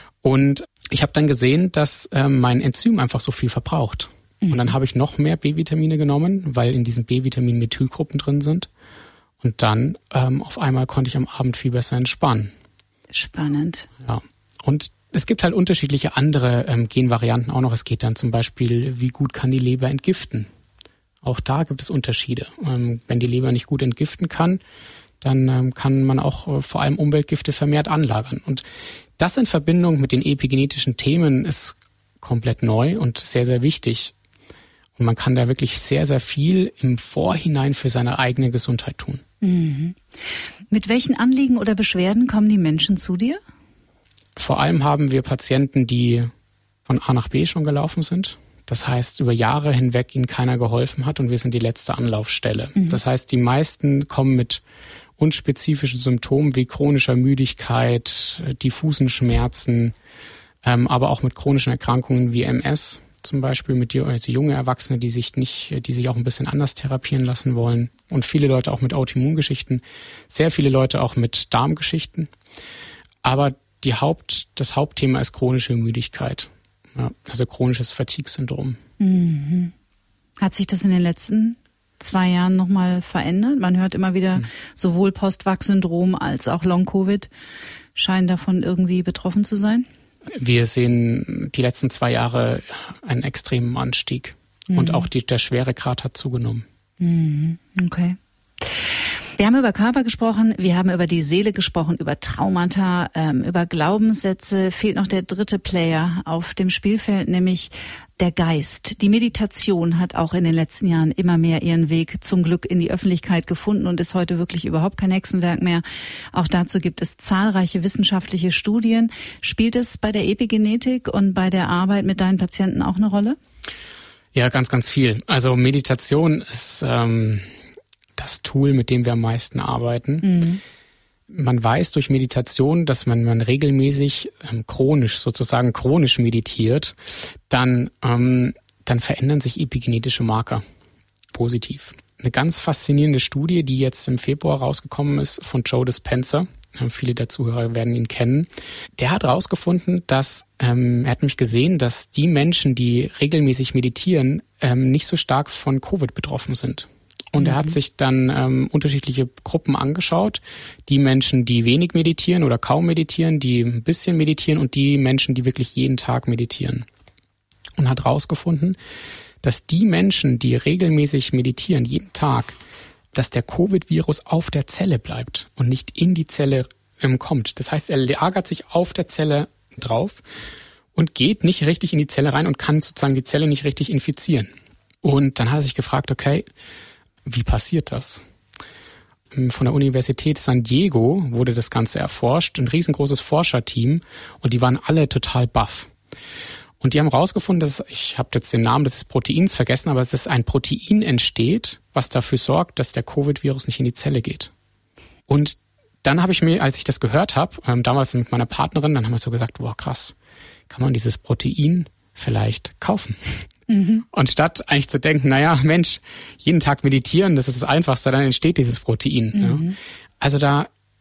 Und ich habe dann gesehen, dass mein Enzym einfach so viel verbraucht. Und dann habe ich noch mehr B-Vitamine genommen, weil in diesen B-Vitamin Methylgruppen drin sind. Und dann auf einmal konnte ich am Abend viel besser entspannen. Spannend. Ja. Und es gibt halt unterschiedliche andere Genvarianten auch noch. Es geht dann zum Beispiel, wie gut kann die Leber entgiften? Auch da gibt es Unterschiede. Wenn die Leber nicht gut entgiften kann, dann kann man auch vor allem Umweltgifte vermehrt anlagern. Und das in Verbindung mit den epigenetischen Themen ist komplett neu und sehr, sehr wichtig. Und man kann da wirklich sehr, sehr viel im Vorhinein für seine eigene Gesundheit tun. Mhm. Mit welchen Anliegen oder Beschwerden kommen die Menschen zu dir? Vor allem haben wir Patienten, die von A nach B schon gelaufen sind. Das heißt, über Jahre hinweg ihnen keiner geholfen hat und wir sind die letzte Anlaufstelle. Das heißt, die meisten kommen mit unspezifischen Symptomen wie chronischer Müdigkeit, diffusen Schmerzen, aber auch mit chronischen Erkrankungen wie MS. Zum Beispiel mit junge Erwachsene, die sich auch ein bisschen anders therapieren lassen wollen. Und viele Leute auch mit Autoimmungeschichten. Sehr viele Leute auch mit Darmgeschichten. Aber das Hauptthema ist chronische Müdigkeit. Ja, also chronisches Fatigue-Syndrom. Mhm. Hat sich das in den letzten 2 Jahren nochmal verändert? Man hört immer wieder, sowohl Post-Vax-Syndrom als auch Long-Covid scheinen davon irgendwie betroffen zu sein. Wir sehen die letzten 2 Jahre einen extremen Anstieg. Und auch der Schweregrad hat zugenommen. Okay. Wir haben über Körper gesprochen, wir haben über die Seele gesprochen, über Traumata, über Glaubenssätze. Fehlt noch der dritte Player auf dem Spielfeld, nämlich der Geist. Die Meditation hat auch in den letzten Jahren immer mehr ihren Weg zum Glück in die Öffentlichkeit gefunden und ist heute wirklich überhaupt kein Hexenwerk mehr. Auch dazu gibt es zahlreiche wissenschaftliche Studien. Spielt es bei der Epigenetik und bei der Arbeit mit deinen Patienten auch eine Rolle? Ja, ganz, ganz viel. Also Meditation ist das Tool, mit dem wir am meisten arbeiten. Man weiß durch Meditation, dass man regelmäßig chronisch meditiert, dann verändern sich epigenetische Marker positiv. Eine ganz faszinierende Studie, die jetzt im Februar rausgekommen ist von Joe Dispenza. Viele der Zuhörer werden ihn kennen. Der hat rausgefunden, dass er hat nämlich gesehen, dass die Menschen, die regelmäßig meditieren, nicht so stark von Covid betroffen sind. Und er hat sich dann unterschiedliche Gruppen angeschaut. Die Menschen, die wenig meditieren oder kaum meditieren, die ein bisschen meditieren und die Menschen, die wirklich jeden Tag meditieren. Und hat rausgefunden, dass die Menschen, die regelmäßig meditieren, jeden Tag, dass der Covid-Virus auf der Zelle bleibt und nicht in die Zelle kommt. Das heißt, er lagert sich auf der Zelle drauf und geht nicht richtig in die Zelle rein und kann sozusagen die Zelle nicht richtig infizieren. Und dann hat er sich gefragt, okay, wie passiert das? Von der Universität San Diego wurde das Ganze erforscht, ein riesengroßes Forscherteam und die waren alle total baff. Und die haben rausgefunden, ich habe jetzt den Namen des Proteins vergessen, aber dass ein Protein entsteht, was dafür sorgt, dass der Covid-Virus nicht in die Zelle geht. Und dann habe ich mir, als ich das gehört habe, damals mit meiner Partnerin, dann haben wir so gesagt, boah krass, kann man dieses Protein vielleicht kaufen? Und statt eigentlich zu denken, naja, Mensch, jeden Tag meditieren, das ist das Einfachste, dann entsteht dieses Protein. Ja. Also da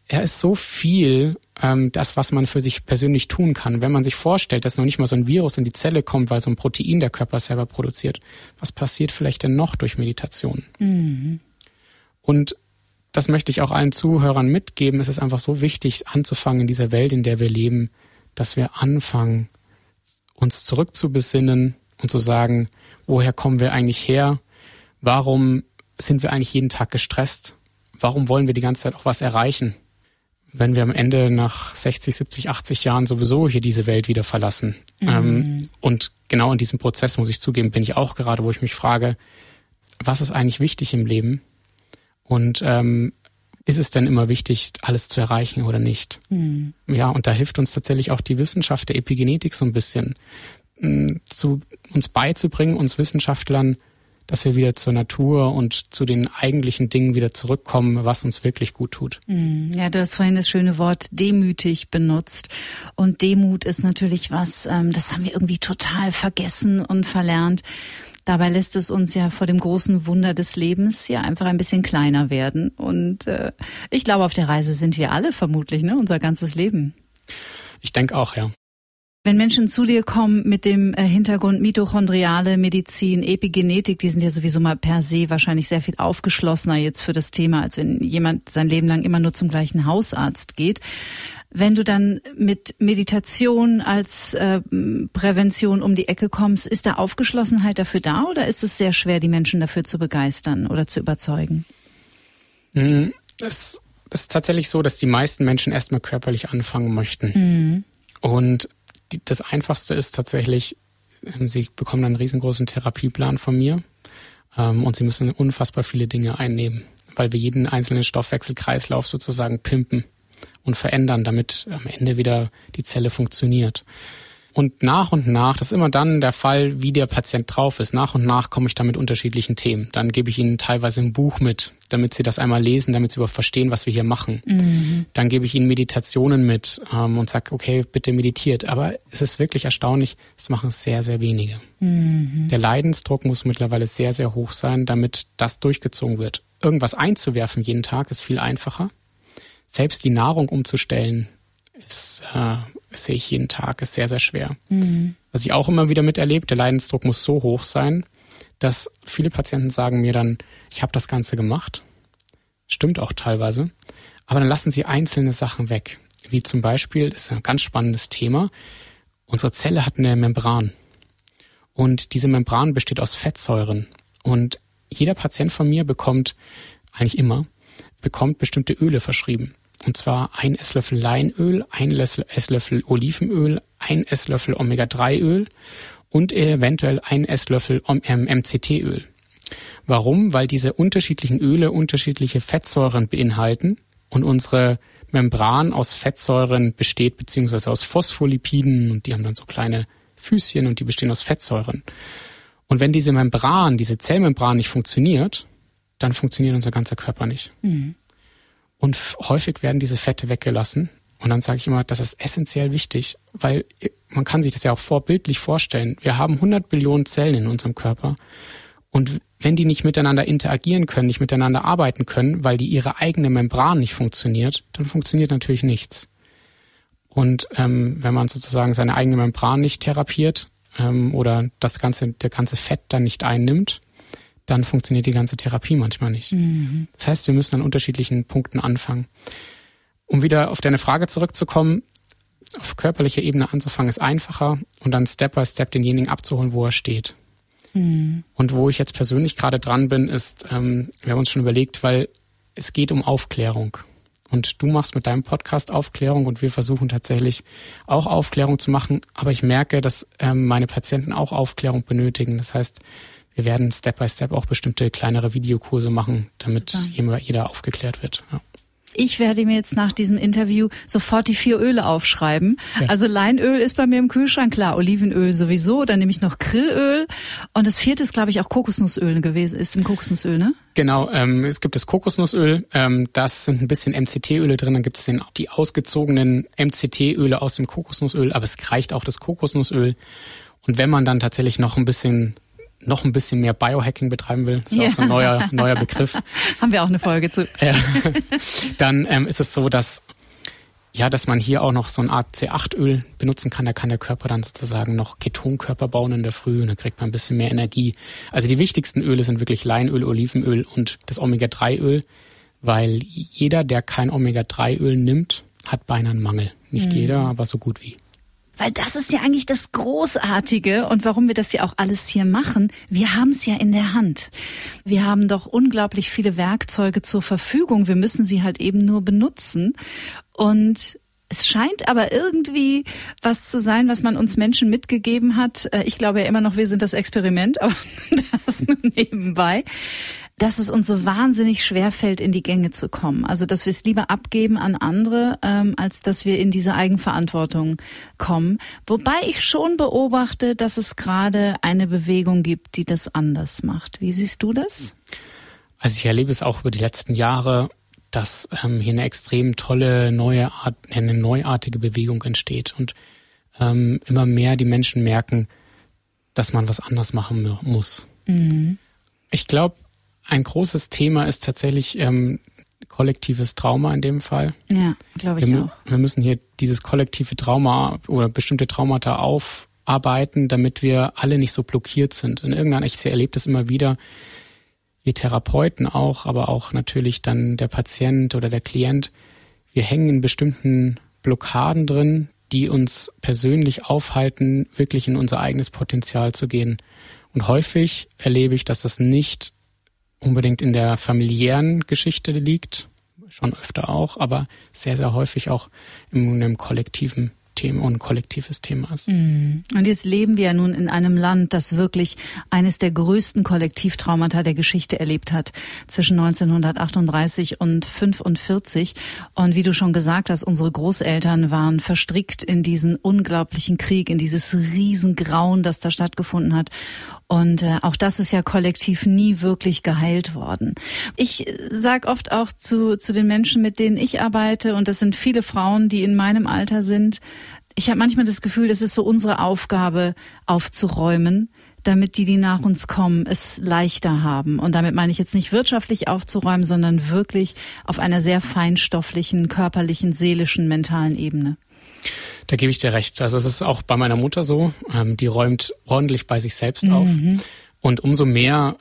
er ist so viel, das, was man für sich persönlich tun kann. Wenn man sich vorstellt, dass noch nicht mal so ein Virus in die Zelle kommt, weil so ein Protein der Körper selber produziert, was passiert vielleicht denn noch durch Meditation? Mhm. Und das möchte ich auch allen Zuhörern mitgeben. Es ist einfach so wichtig, anzufangen in dieser Welt, in der wir leben, dass wir anfangen, uns zurückzubesinnen und zu sagen, woher kommen wir eigentlich her? Warum sind wir eigentlich jeden Tag gestresst? Warum wollen wir die ganze Zeit auch was erreichen, wenn wir am Ende nach 60, 70, 80 Jahren sowieso hier diese Welt wieder verlassen? Mhm. Und genau in diesem Prozess, muss ich zugeben, bin ich auch gerade, wo ich mich frage, was ist eigentlich wichtig im Leben? Und ist es denn immer wichtig, alles zu erreichen oder nicht? Mhm. Ja, und da hilft uns tatsächlich auch die Wissenschaft der Epigenetik so ein bisschen, uns beizubringen, uns Wissenschaftlern, dass wir wieder zur Natur und zu den eigentlichen Dingen wieder zurückkommen, was uns wirklich gut tut. Ja, du hast vorhin das schöne Wort demütig benutzt. Und Demut ist natürlich was, das haben wir irgendwie total vergessen und verlernt. Dabei lässt es uns ja vor dem großen Wunder des Lebens ja einfach ein bisschen kleiner werden. Und ich glaube, auf der Reise sind wir alle vermutlich, ne? Unser ganzes Leben. Ich denke auch, ja. Wenn Menschen zu dir kommen mit dem Hintergrund mitochondriale Medizin, Epigenetik, die sind ja sowieso mal per se wahrscheinlich sehr viel aufgeschlossener jetzt für das Thema, als wenn jemand sein Leben lang immer nur zum gleichen Hausarzt geht. Wenn du dann mit Meditation als Prävention um die Ecke kommst, ist da Aufgeschlossenheit dafür da oder ist es sehr schwer, die Menschen dafür zu begeistern oder zu überzeugen? Es ist tatsächlich so, dass die meisten Menschen erstmal körperlich anfangen möchten. Mhm. Und das Einfachste ist tatsächlich, sie bekommen einen riesengroßen Therapieplan von mir und sie müssen unfassbar viele Dinge einnehmen, weil wir jeden einzelnen Stoffwechselkreislauf sozusagen pimpen und verändern, damit am Ende wieder die Zelle funktioniert. Und nach, das ist immer dann der Fall, wie der Patient drauf ist. Nach und nach komme ich da mit unterschiedlichen Themen. Dann gebe ich ihnen teilweise ein Buch mit, damit sie das einmal lesen, damit sie überhaupt verstehen, was wir hier machen. Mhm. Dann gebe ich ihnen Meditationen mit und sage, okay, bitte meditiert. Aber es ist wirklich erstaunlich, es machen sehr, sehr wenige. Mhm. Der Leidensdruck muss mittlerweile sehr, sehr hoch sein, damit das durchgezogen wird. Irgendwas einzuwerfen jeden Tag ist viel einfacher. Selbst die Nahrung umzustellen, sehe ich jeden Tag, ist sehr, sehr schwer. Mhm. Was ich auch immer wieder miterlebe, der Leidensdruck muss so hoch sein, dass viele Patienten sagen mir dann, ich habe das Ganze gemacht. Stimmt auch teilweise. Aber dann lassen sie einzelne Sachen weg. Wie zum Beispiel, das ist ein ganz spannendes Thema, unsere Zelle hat eine Membran. Und diese Membran besteht aus Fettsäuren. Und jeder Patient von mir bekommt bestimmte Öle verschrieben. Und zwar 1 Esslöffel Leinöl, 1 Esslöffel Olivenöl, 1 Esslöffel Omega-3-Öl und eventuell 1 Esslöffel MCT-Öl. Warum? Weil diese unterschiedlichen Öle unterschiedliche Fettsäuren beinhalten und unsere Membran aus Fettsäuren besteht, beziehungsweise aus Phospholipiden, und die haben dann so kleine Füßchen und die bestehen aus Fettsäuren. Und wenn diese Zellmembran nicht funktioniert, dann funktioniert unser ganzer Körper nicht. Mhm. Und häufig werden diese Fette weggelassen. Und dann sage ich immer, das ist essentiell wichtig, weil man kann sich das ja auch vorbildlich vorstellen. Wir haben 100 Billionen Zellen in unserem Körper. Und wenn die nicht miteinander interagieren können, nicht miteinander arbeiten können, weil ihre eigene Membran nicht funktioniert, dann funktioniert natürlich nichts. Und wenn man sozusagen seine eigene Membran nicht therapiert oder der ganze Fett dann nicht einnimmt, dann funktioniert die ganze Therapie manchmal nicht. Mhm. Das heißt, wir müssen an unterschiedlichen Punkten anfangen. Um wieder auf deine Frage zurückzukommen, auf körperlicher Ebene anzufangen ist einfacher und dann Step by Step denjenigen abzuholen, wo er steht. Mhm. Und wo ich jetzt persönlich gerade dran bin, ist, wir haben uns schon überlegt, weil es geht um Aufklärung. Und du machst mit deinem Podcast Aufklärung und wir versuchen tatsächlich auch Aufklärung zu machen. Aber ich merke, dass meine Patienten auch Aufklärung benötigen. Das heißt, wir werden Step by Step auch bestimmte kleinere Videokurse machen, damit jeder aufgeklärt wird. Ja. Ich werde mir jetzt nach diesem Interview sofort die 4 Öle aufschreiben. Ja. Also Leinöl ist bei mir im Kühlschrank, klar, Olivenöl sowieso, dann nehme ich noch Krillöl und das 4. ist, glaube ich, auch Kokosnussöl gewesen, ist im Kokosnussöl, ne? Genau, es gibt das Kokosnussöl, das sind ein bisschen MCT-Öle drin, dann gibt es die ausgezogenen MCT-Öle aus dem Kokosnussöl, aber es reicht auch das Kokosnussöl. Und wenn man dann tatsächlich noch ein bisschen noch ein bisschen mehr Biohacking betreiben will, das ist auch so ein neuer Begriff. Haben wir auch eine Folge zu. Dann ist es so, dass man hier auch noch so eine Art C8-Öl benutzen kann. Da kann der Körper dann sozusagen noch Ketonkörper bauen in der Früh und dann kriegt man ein bisschen mehr Energie. Also die wichtigsten Öle sind wirklich Leinöl, Olivenöl und das Omega-3-Öl, weil jeder, der kein Omega-3-Öl nimmt, hat beinahe einen Mangel. Nicht jeder, aber so gut wie. Weil das ist ja eigentlich das Großartige und warum wir das ja auch alles hier machen. Wir haben es ja in der Hand. Wir haben doch unglaublich viele Werkzeuge zur Verfügung. Wir müssen sie halt eben nur benutzen. Und es scheint aber irgendwie was zu sein, was man uns Menschen mitgegeben hat. Ich glaube ja immer noch, wir sind das Experiment, aber das nur nebenbei. Dass es uns so wahnsinnig schwerfällt, in die Gänge zu kommen. Also, dass wir es lieber abgeben an andere, als dass wir in diese Eigenverantwortung kommen. Wobei ich schon beobachte, dass es gerade eine Bewegung gibt, die das anders macht. Wie siehst du das? Also ich erlebe es auch über die letzten Jahre, dass hier eine extrem tolle, eine neuartige Bewegung entsteht. Und immer mehr die Menschen merken, dass man was anders machen muss. Mhm. Ich glaube, ein großes Thema ist tatsächlich kollektives Trauma in dem Fall. Ja, glaube ich auch. Wir müssen hier dieses kollektive Trauma oder bestimmte Traumata aufarbeiten, damit wir alle nicht so blockiert sind. Ich erlebe das immer wieder, wir Therapeuten auch, aber auch natürlich dann der Patient oder der Klient. Wir hängen in bestimmten Blockaden drin, die uns persönlich aufhalten, wirklich in unser eigenes Potenzial zu gehen. Und häufig erlebe ich, dass das nicht unbedingt in der familiären Geschichte liegt, schon öfter auch, aber sehr, sehr häufig auch in einem kollektiven Thema und ein kollektives Thema ist. Und jetzt leben wir ja nun in einem Land, das wirklich eines der größten Kollektivtraumata der Geschichte erlebt hat, zwischen 1938 und 1945. Und wie du schon gesagt hast, unsere Großeltern waren verstrickt in diesen unglaublichen Krieg, in dieses Riesengrauen, das da stattgefunden hat. Und auch das ist ja kollektiv nie wirklich geheilt worden. Ich sage oft auch zu den Menschen, mit denen ich arbeite, und das sind viele Frauen, die in meinem Alter sind, ich habe manchmal das Gefühl, das ist so unsere Aufgabe, aufzuräumen, damit die nach uns kommen, es leichter haben. Und damit meine ich jetzt nicht wirtschaftlich aufzuräumen, sondern wirklich auf einer sehr feinstofflichen, körperlichen, seelischen, mentalen Ebene. Da gebe ich dir recht. Also es ist auch bei meiner Mutter so, die räumt ordentlich bei sich selbst auf. Und umso mehr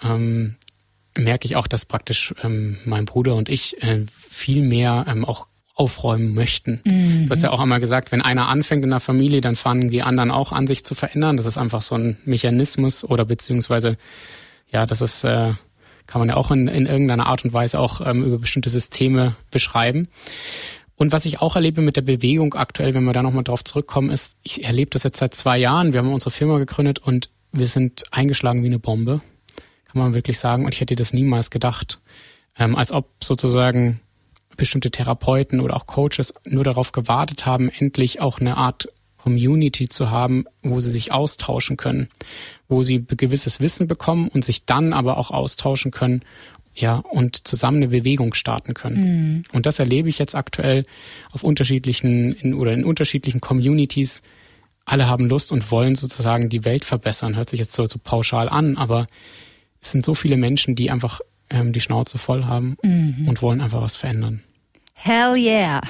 merke ich auch, dass praktisch mein Bruder und ich viel mehr auch aufräumen möchten. Du hast ja auch einmal gesagt, wenn einer anfängt in der Familie, dann fangen die anderen auch an, sich zu verändern. Das ist einfach so ein Mechanismus oder beziehungsweise, ja, das ist, kann man ja auch in irgendeiner Art und Weise auch über bestimmte Systeme beschreiben. Und was ich auch erlebe mit der Bewegung aktuell, wenn wir da nochmal drauf zurückkommen, ist, ich erlebe das jetzt seit 2 Jahren. Wir haben unsere Firma gegründet und wir sind eingeschlagen wie eine Bombe, kann man wirklich sagen. Und ich hätte das niemals gedacht. Als ob sozusagen bestimmte Therapeuten oder auch Coaches nur darauf gewartet haben, endlich auch eine Art Community zu haben, wo sie sich austauschen können, wo sie gewisses Wissen bekommen und sich dann aber auch austauschen können, ja, und zusammen eine Bewegung starten können. Und das erlebe ich jetzt aktuell auf in unterschiedlichen Communities. Alle haben Lust und wollen sozusagen die Welt verbessern. Hört sich jetzt so pauschal an, aber es sind so viele Menschen, die einfach die Schnauze voll haben und wollen einfach was verändern. Hell yeah!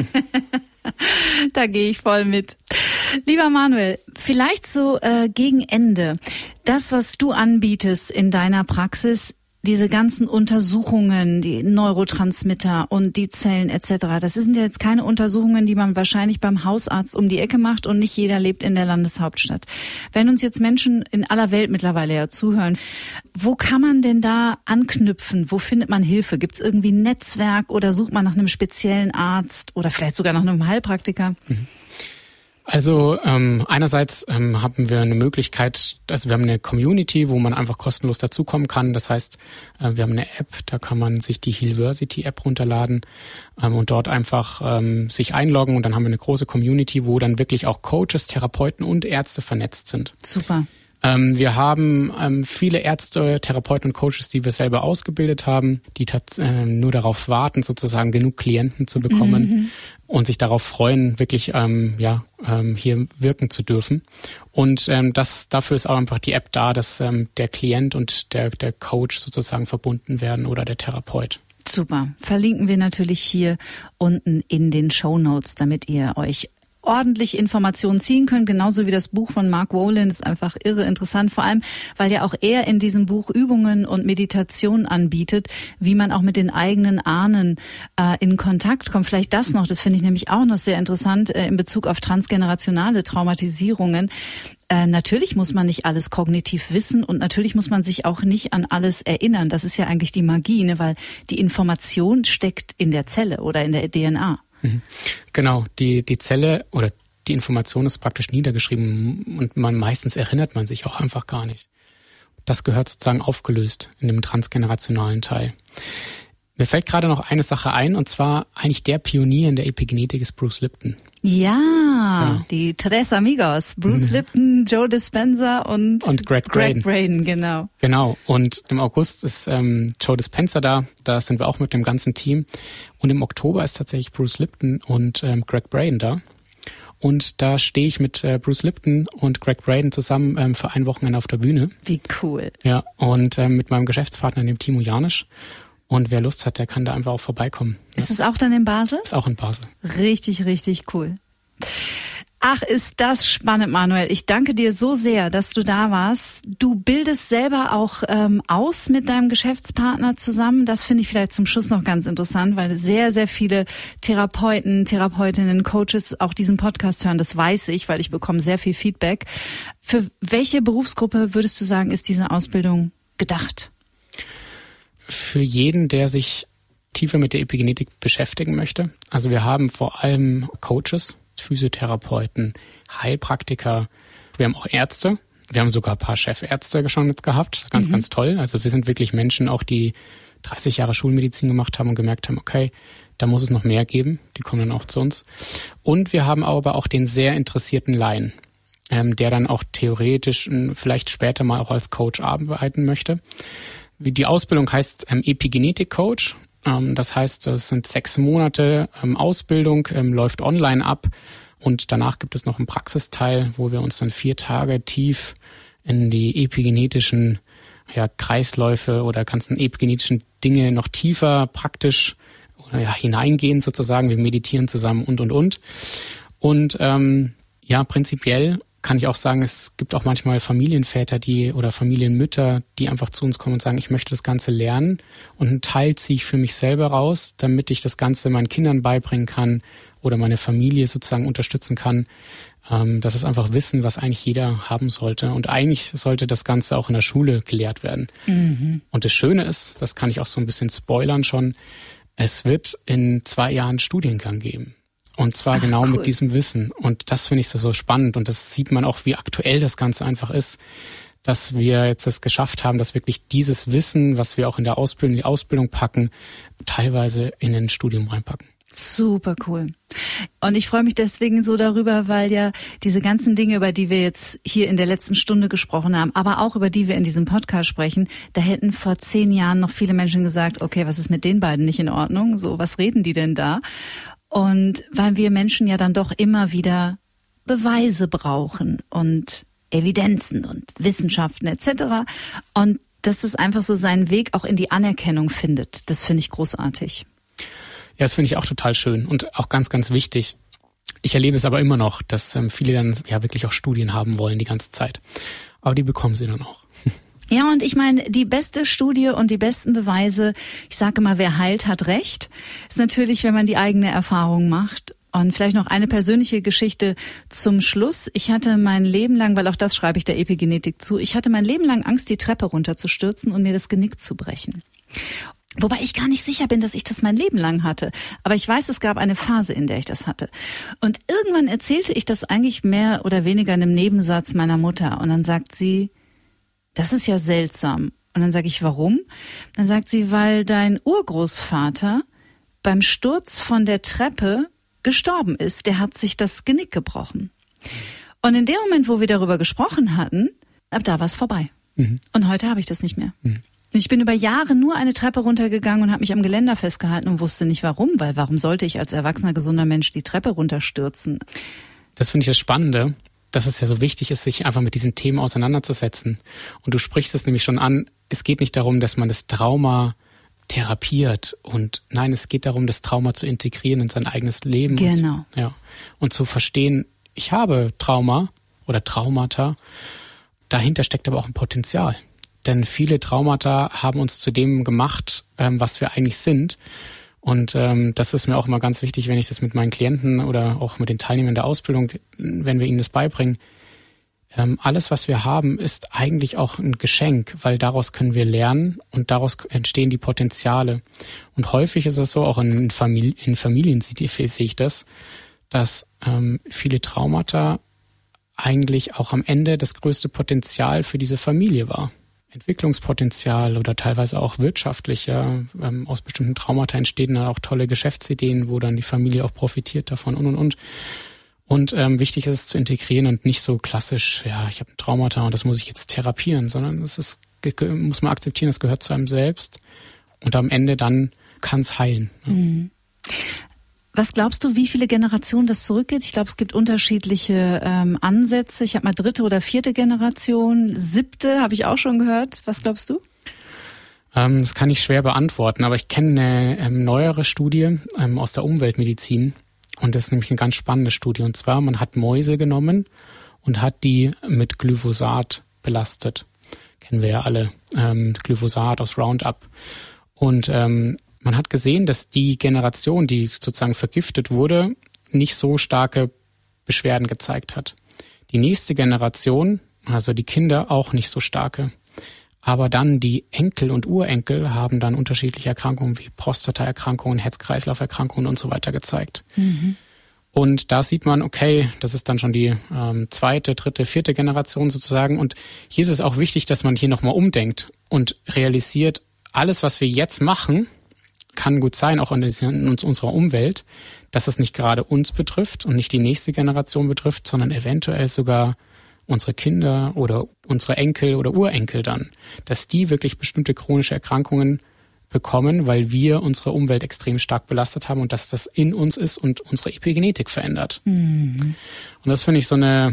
Da gehe ich voll mit. Lieber Manuel, vielleicht so gegen Ende. Das, was du anbietest in deiner Praxis, diese ganzen Untersuchungen, die Neurotransmitter und die Zellen etc., das sind ja jetzt keine Untersuchungen, die man wahrscheinlich beim Hausarzt um die Ecke macht und nicht jeder lebt in der Landeshauptstadt. Wenn uns jetzt Menschen in aller Welt mittlerweile ja zuhören, wo kann man denn da anknüpfen? Wo findet man Hilfe? Gibt es irgendwie ein Netzwerk oder sucht man nach einem speziellen Arzt oder vielleicht sogar nach einem Heilpraktiker? Also einerseits haben wir eine Möglichkeit, also wir haben eine Community, wo man einfach kostenlos dazukommen kann. Das heißt, wir haben eine App, da kann man sich die Healversity-App runterladen und dort einfach sich einloggen. Und dann haben wir eine große Community, wo dann wirklich auch Coaches, Therapeuten und Ärzte vernetzt sind. Super. Wir haben viele Ärzte, Therapeuten und Coaches, die wir selber ausgebildet haben, die nur darauf warten, sozusagen genug Klienten zu bekommen und sich darauf freuen, wirklich hier wirken zu dürfen. Und dafür ist auch einfach die App da, dass der Klient und der Coach sozusagen verbunden werden oder der Therapeut. Super. Verlinken wir natürlich hier unten in den Shownotes, damit ihr euch ordentlich Informationen ziehen können, genauso wie das Buch von Mark Wolynn, ist einfach irre interessant, vor allem, weil ja auch er in diesem Buch Übungen und Meditationen anbietet, wie man auch mit den eigenen Ahnen in Kontakt kommt. Vielleicht das noch, das finde ich nämlich auch noch sehr interessant in Bezug auf transgenerationale Traumatisierungen. Natürlich muss man nicht alles kognitiv wissen und natürlich muss man sich auch nicht an alles erinnern. Das ist ja eigentlich die Magie, ne? Weil die Information steckt in der Zelle oder in der DNA. Genau, die Zelle oder die Information ist praktisch niedergeschrieben und meistens erinnert man sich auch einfach gar nicht. Das gehört sozusagen aufgelöst in dem transgenerationalen Teil. Mir fällt gerade noch eine Sache ein, und zwar eigentlich der Pionier in der Epigenetik ist Bruce Lipton. Ja, die Tres Amigos, Bruce Lipton, Joe Dispenza und Greg Braden, genau. Genau, und im August ist Joe Dispenza da sind wir auch mit dem ganzen Team. Und im Oktober ist tatsächlich Bruce Lipton und Greg Braden da. Und da stehe ich mit Bruce Lipton und Greg Braden zusammen für ein Wochenende auf der Bühne. Wie cool. Ja, und mit meinem Geschäftspartner, dem Timo Janisch. Und wer Lust hat, der kann da einfach auch vorbeikommen. Ist es auch dann in Basel? Ist auch in Basel. Richtig, richtig cool. Ach, ist das spannend, Manuel. Ich danke dir so sehr, dass du da warst. Du bildest selber auch aus mit deinem Geschäftspartner zusammen. Das finde ich vielleicht zum Schluss noch ganz interessant, weil sehr, sehr viele Therapeuten, Therapeutinnen, Coaches auch diesen Podcast hören. Das weiß ich, weil ich bekomme sehr viel Feedback. Für welche Berufsgruppe würdest du sagen, ist diese Ausbildung gedacht? Für jeden, der sich tiefer mit der Epigenetik beschäftigen möchte. Also wir haben vor allem Coaches, Physiotherapeuten, Heilpraktiker. Wir haben auch Ärzte. Wir haben sogar ein paar Chefärzte schon jetzt gehabt. Ganz, ganz toll. Also wir sind wirklich Menschen auch, die 30 Jahre Schulmedizin gemacht haben und gemerkt haben, okay, da muss es noch mehr geben. Die kommen dann auch zu uns. Und wir haben aber auch den sehr interessierten Laien, der dann auch theoretisch vielleicht später mal auch als Coach arbeiten möchte. Die Ausbildung heißt Epigenetik-Coach. Das heißt, es sind 6 Monate Ausbildung, läuft online ab und danach gibt es noch einen Praxisteil, wo wir uns dann 4 Tage tief in die epigenetischen Kreisläufe oder ganzen epigenetischen Dinge noch tiefer praktisch hineingehen sozusagen. Wir meditieren zusammen und. Und prinzipiell kann ich auch sagen, es gibt auch manchmal Familienväter oder Familienmütter, die einfach zu uns kommen und sagen, ich möchte das Ganze lernen und einen Teil ziehe ich für mich selber raus, damit ich das Ganze meinen Kindern beibringen kann oder meine Familie sozusagen unterstützen kann. Das ist einfach Wissen, was eigentlich jeder haben sollte. Und eigentlich sollte das Ganze auch in der Schule gelehrt werden. Und das Schöne ist, das kann ich auch so ein bisschen spoilern schon, es wird in 2 Jahren Studiengang geben. Und zwar cool. Mit diesem Wissen. Und das finde ich so spannend. Und das sieht man auch, wie aktuell das Ganze einfach ist, dass wir jetzt es geschafft haben, dass wirklich dieses Wissen, was wir auch in die Ausbildung packen, teilweise in ein Studium reinpacken. Super cool. Und ich freue mich deswegen so darüber, weil ja diese ganzen Dinge, über die wir jetzt hier in der letzten Stunde gesprochen haben, aber auch über die wir in diesem Podcast sprechen, da hätten vor 10 Jahren noch viele Menschen gesagt, okay, was ist mit den beiden nicht in Ordnung? So, was reden die denn da? Und weil wir Menschen ja dann doch immer wieder Beweise brauchen und Evidenzen und Wissenschaften etc. Und dass es einfach so seinen Weg auch in die Anerkennung findet. Das finde ich großartig. Ja, das finde ich auch total schön und auch ganz, ganz wichtig. Ich erlebe es aber immer noch, dass viele dann wirklich auch Studien haben wollen die ganze Zeit. Aber die bekommen sie dann auch. Ja, und ich meine, die beste Studie und die besten Beweise, ich sage immer, wer heilt, hat Recht, ist natürlich, wenn man die eigene Erfahrung macht. Und vielleicht noch eine persönliche Geschichte zum Schluss. Ich hatte mein Leben lang, weil auch das schreibe ich der Epigenetik zu, ich hatte mein Leben lang Angst, die Treppe runterzustürzen und mir das Genick zu brechen. Wobei ich gar nicht sicher bin, dass ich das mein Leben lang hatte. Aber ich weiß, es gab eine Phase, in der ich das hatte. Und irgendwann erzählte ich das eigentlich mehr oder weniger in einem Nebensatz meiner Mutter. Und dann sagt sie, das ist ja seltsam. Und dann sage ich, warum? Dann sagt sie, weil dein Urgroßvater beim Sturz von der Treppe gestorben ist. Der hat sich das Genick gebrochen. Und in dem Moment, wo wir darüber gesprochen hatten, Ab da war es vorbei. Und heute habe ich das nicht mehr. Ich bin über Jahre nur eine Treppe runtergegangen und habe mich am Geländer festgehalten und wusste nicht warum, weil warum sollte ich als erwachsener, gesunder Mensch die Treppe runterstürzen? Das finde ich das Spannende, dass es ja so wichtig ist, sich einfach mit diesen Themen auseinanderzusetzen. Und du sprichst es nämlich schon an, es geht nicht darum, dass man das Trauma therapiert und nein, es geht darum, das Trauma zu integrieren in sein eigenes Leben. Genau. Und zu verstehen, ich habe Trauma oder Traumata, dahinter steckt aber auch ein Potenzial. Denn viele Traumata haben uns zu dem gemacht, was wir eigentlich sind. Und das ist mir auch immer ganz wichtig, wenn ich das mit meinen Klienten oder auch mit den Teilnehmern der Ausbildung, wenn wir ihnen das beibringen. Alles, was wir haben, ist eigentlich auch ein Geschenk, weil daraus können wir lernen und daraus entstehen die Potenziale. Und häufig ist es so, auch in Familien sehe ich das, dass viele Traumata eigentlich auch am Ende das größte Potenzial für diese Familie war. Entwicklungspotenzial oder teilweise auch wirtschaftlicher. Aus bestimmten Traumata entstehen dann auch tolle Geschäftsideen, wo dann die Familie auch profitiert davon und. Und wichtig ist es zu integrieren und nicht so klassisch, ja, ich habe ein Traumata und das muss ich jetzt therapieren, sondern muss man akzeptieren, das gehört zu einem selbst und am Ende dann kann es heilen. Mhm. Was glaubst du, wie viele Generationen das zurückgeht? Ich glaube, es gibt unterschiedliche Ansätze. Ich habe mal 3. oder 4. Generation, 7. habe ich auch schon gehört. Was glaubst du? Das kann ich schwer beantworten, aber ich kenne eine neuere Studie aus der Umweltmedizin und das ist nämlich eine ganz spannende Studie. Und zwar, man hat Mäuse genommen und hat die mit Glyphosat belastet. Kennen wir ja alle, Glyphosat aus Roundup. Und man hat gesehen, dass die Generation, die sozusagen vergiftet wurde, nicht so starke Beschwerden gezeigt hat. Die nächste Generation, also die Kinder, auch nicht so starke. Aber dann die Enkel und Urenkel haben dann unterschiedliche Erkrankungen wie Prostataerkrankungen, Herz-Kreislauf-Erkrankungen und so weiter gezeigt. Mhm. Und da sieht man, okay, das ist dann schon die 2., 3., 4. Generation sozusagen. Und hier ist es auch wichtig, dass man hier nochmal umdenkt und realisiert, alles, was wir jetzt machen, kann gut sein, auch in unserer Umwelt, dass es nicht gerade uns betrifft und nicht die nächste Generation betrifft, sondern eventuell sogar unsere Kinder oder unsere Enkel oder Urenkel dann, dass die wirklich bestimmte chronische Erkrankungen bekommen, weil wir unsere Umwelt extrem stark belastet haben und dass das in uns ist und unsere Epigenetik verändert. Mhm. Und das finde ich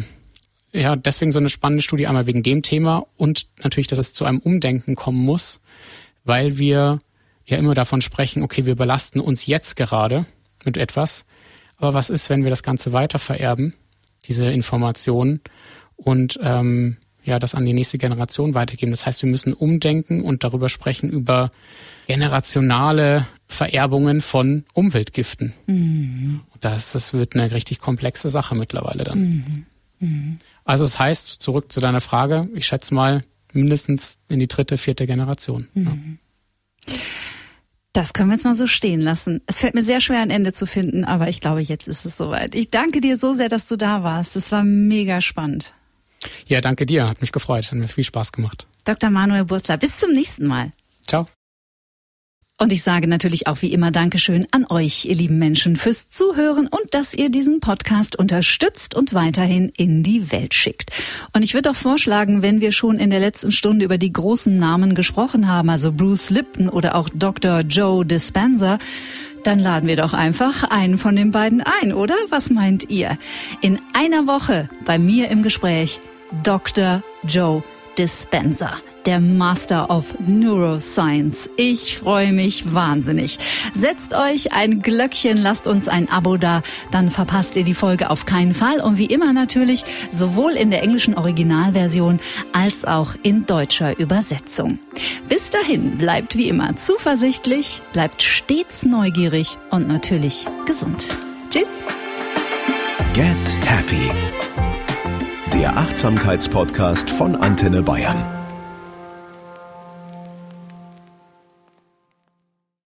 deswegen so eine spannende Studie, einmal wegen dem Thema und natürlich, dass es zu einem Umdenken kommen muss, weil wir ja immer davon sprechen, okay, wir belasten uns jetzt gerade mit etwas, aber was ist, wenn wir das Ganze weiter vererben, diese Informationen und das an die nächste Generation weitergeben. Das heißt, wir müssen umdenken und darüber sprechen, über generationale Vererbungen von Umweltgiften. Mhm. Das wird eine richtig komplexe Sache mittlerweile dann. Mhm. Mhm. Also das heißt, zurück zu deiner Frage, ich schätze mal mindestens in die 3., 4. Generation. Mhm. Ja. Das können wir jetzt mal so stehen lassen. Es fällt mir sehr schwer, ein Ende zu finden, aber ich glaube, jetzt ist es soweit. Ich danke dir so sehr, dass du da warst. Es war mega spannend. Ja, danke dir. Hat mich gefreut. Hat mir viel Spaß gemacht. Dr. Manuel Burzler, bis zum nächsten Mal. Ciao. Und ich sage natürlich auch wie immer Dankeschön an euch, ihr lieben Menschen, fürs Zuhören und dass ihr diesen Podcast unterstützt und weiterhin in die Welt schickt. Und ich würde auch vorschlagen, wenn wir schon in der letzten Stunde über die großen Namen gesprochen haben, also Bruce Lipton oder auch Dr. Joe Dispenza, dann laden wir doch einfach einen von den beiden ein, oder? Was meint ihr? In einer Woche bei mir im Gespräch Dr. Joe Dispenza, der Master of Neuroscience. Ich freue mich wahnsinnig. Setzt euch ein Glöckchen, lasst uns ein Abo da, dann verpasst ihr die Folge auf keinen Fall. Und wie immer natürlich sowohl in der englischen Originalversion als auch in deutscher Übersetzung. Bis dahin bleibt wie immer zuversichtlich, bleibt stets neugierig und natürlich gesund. Tschüss. Get Happy. Der Achtsamkeitspodcast von Antenne Bayern.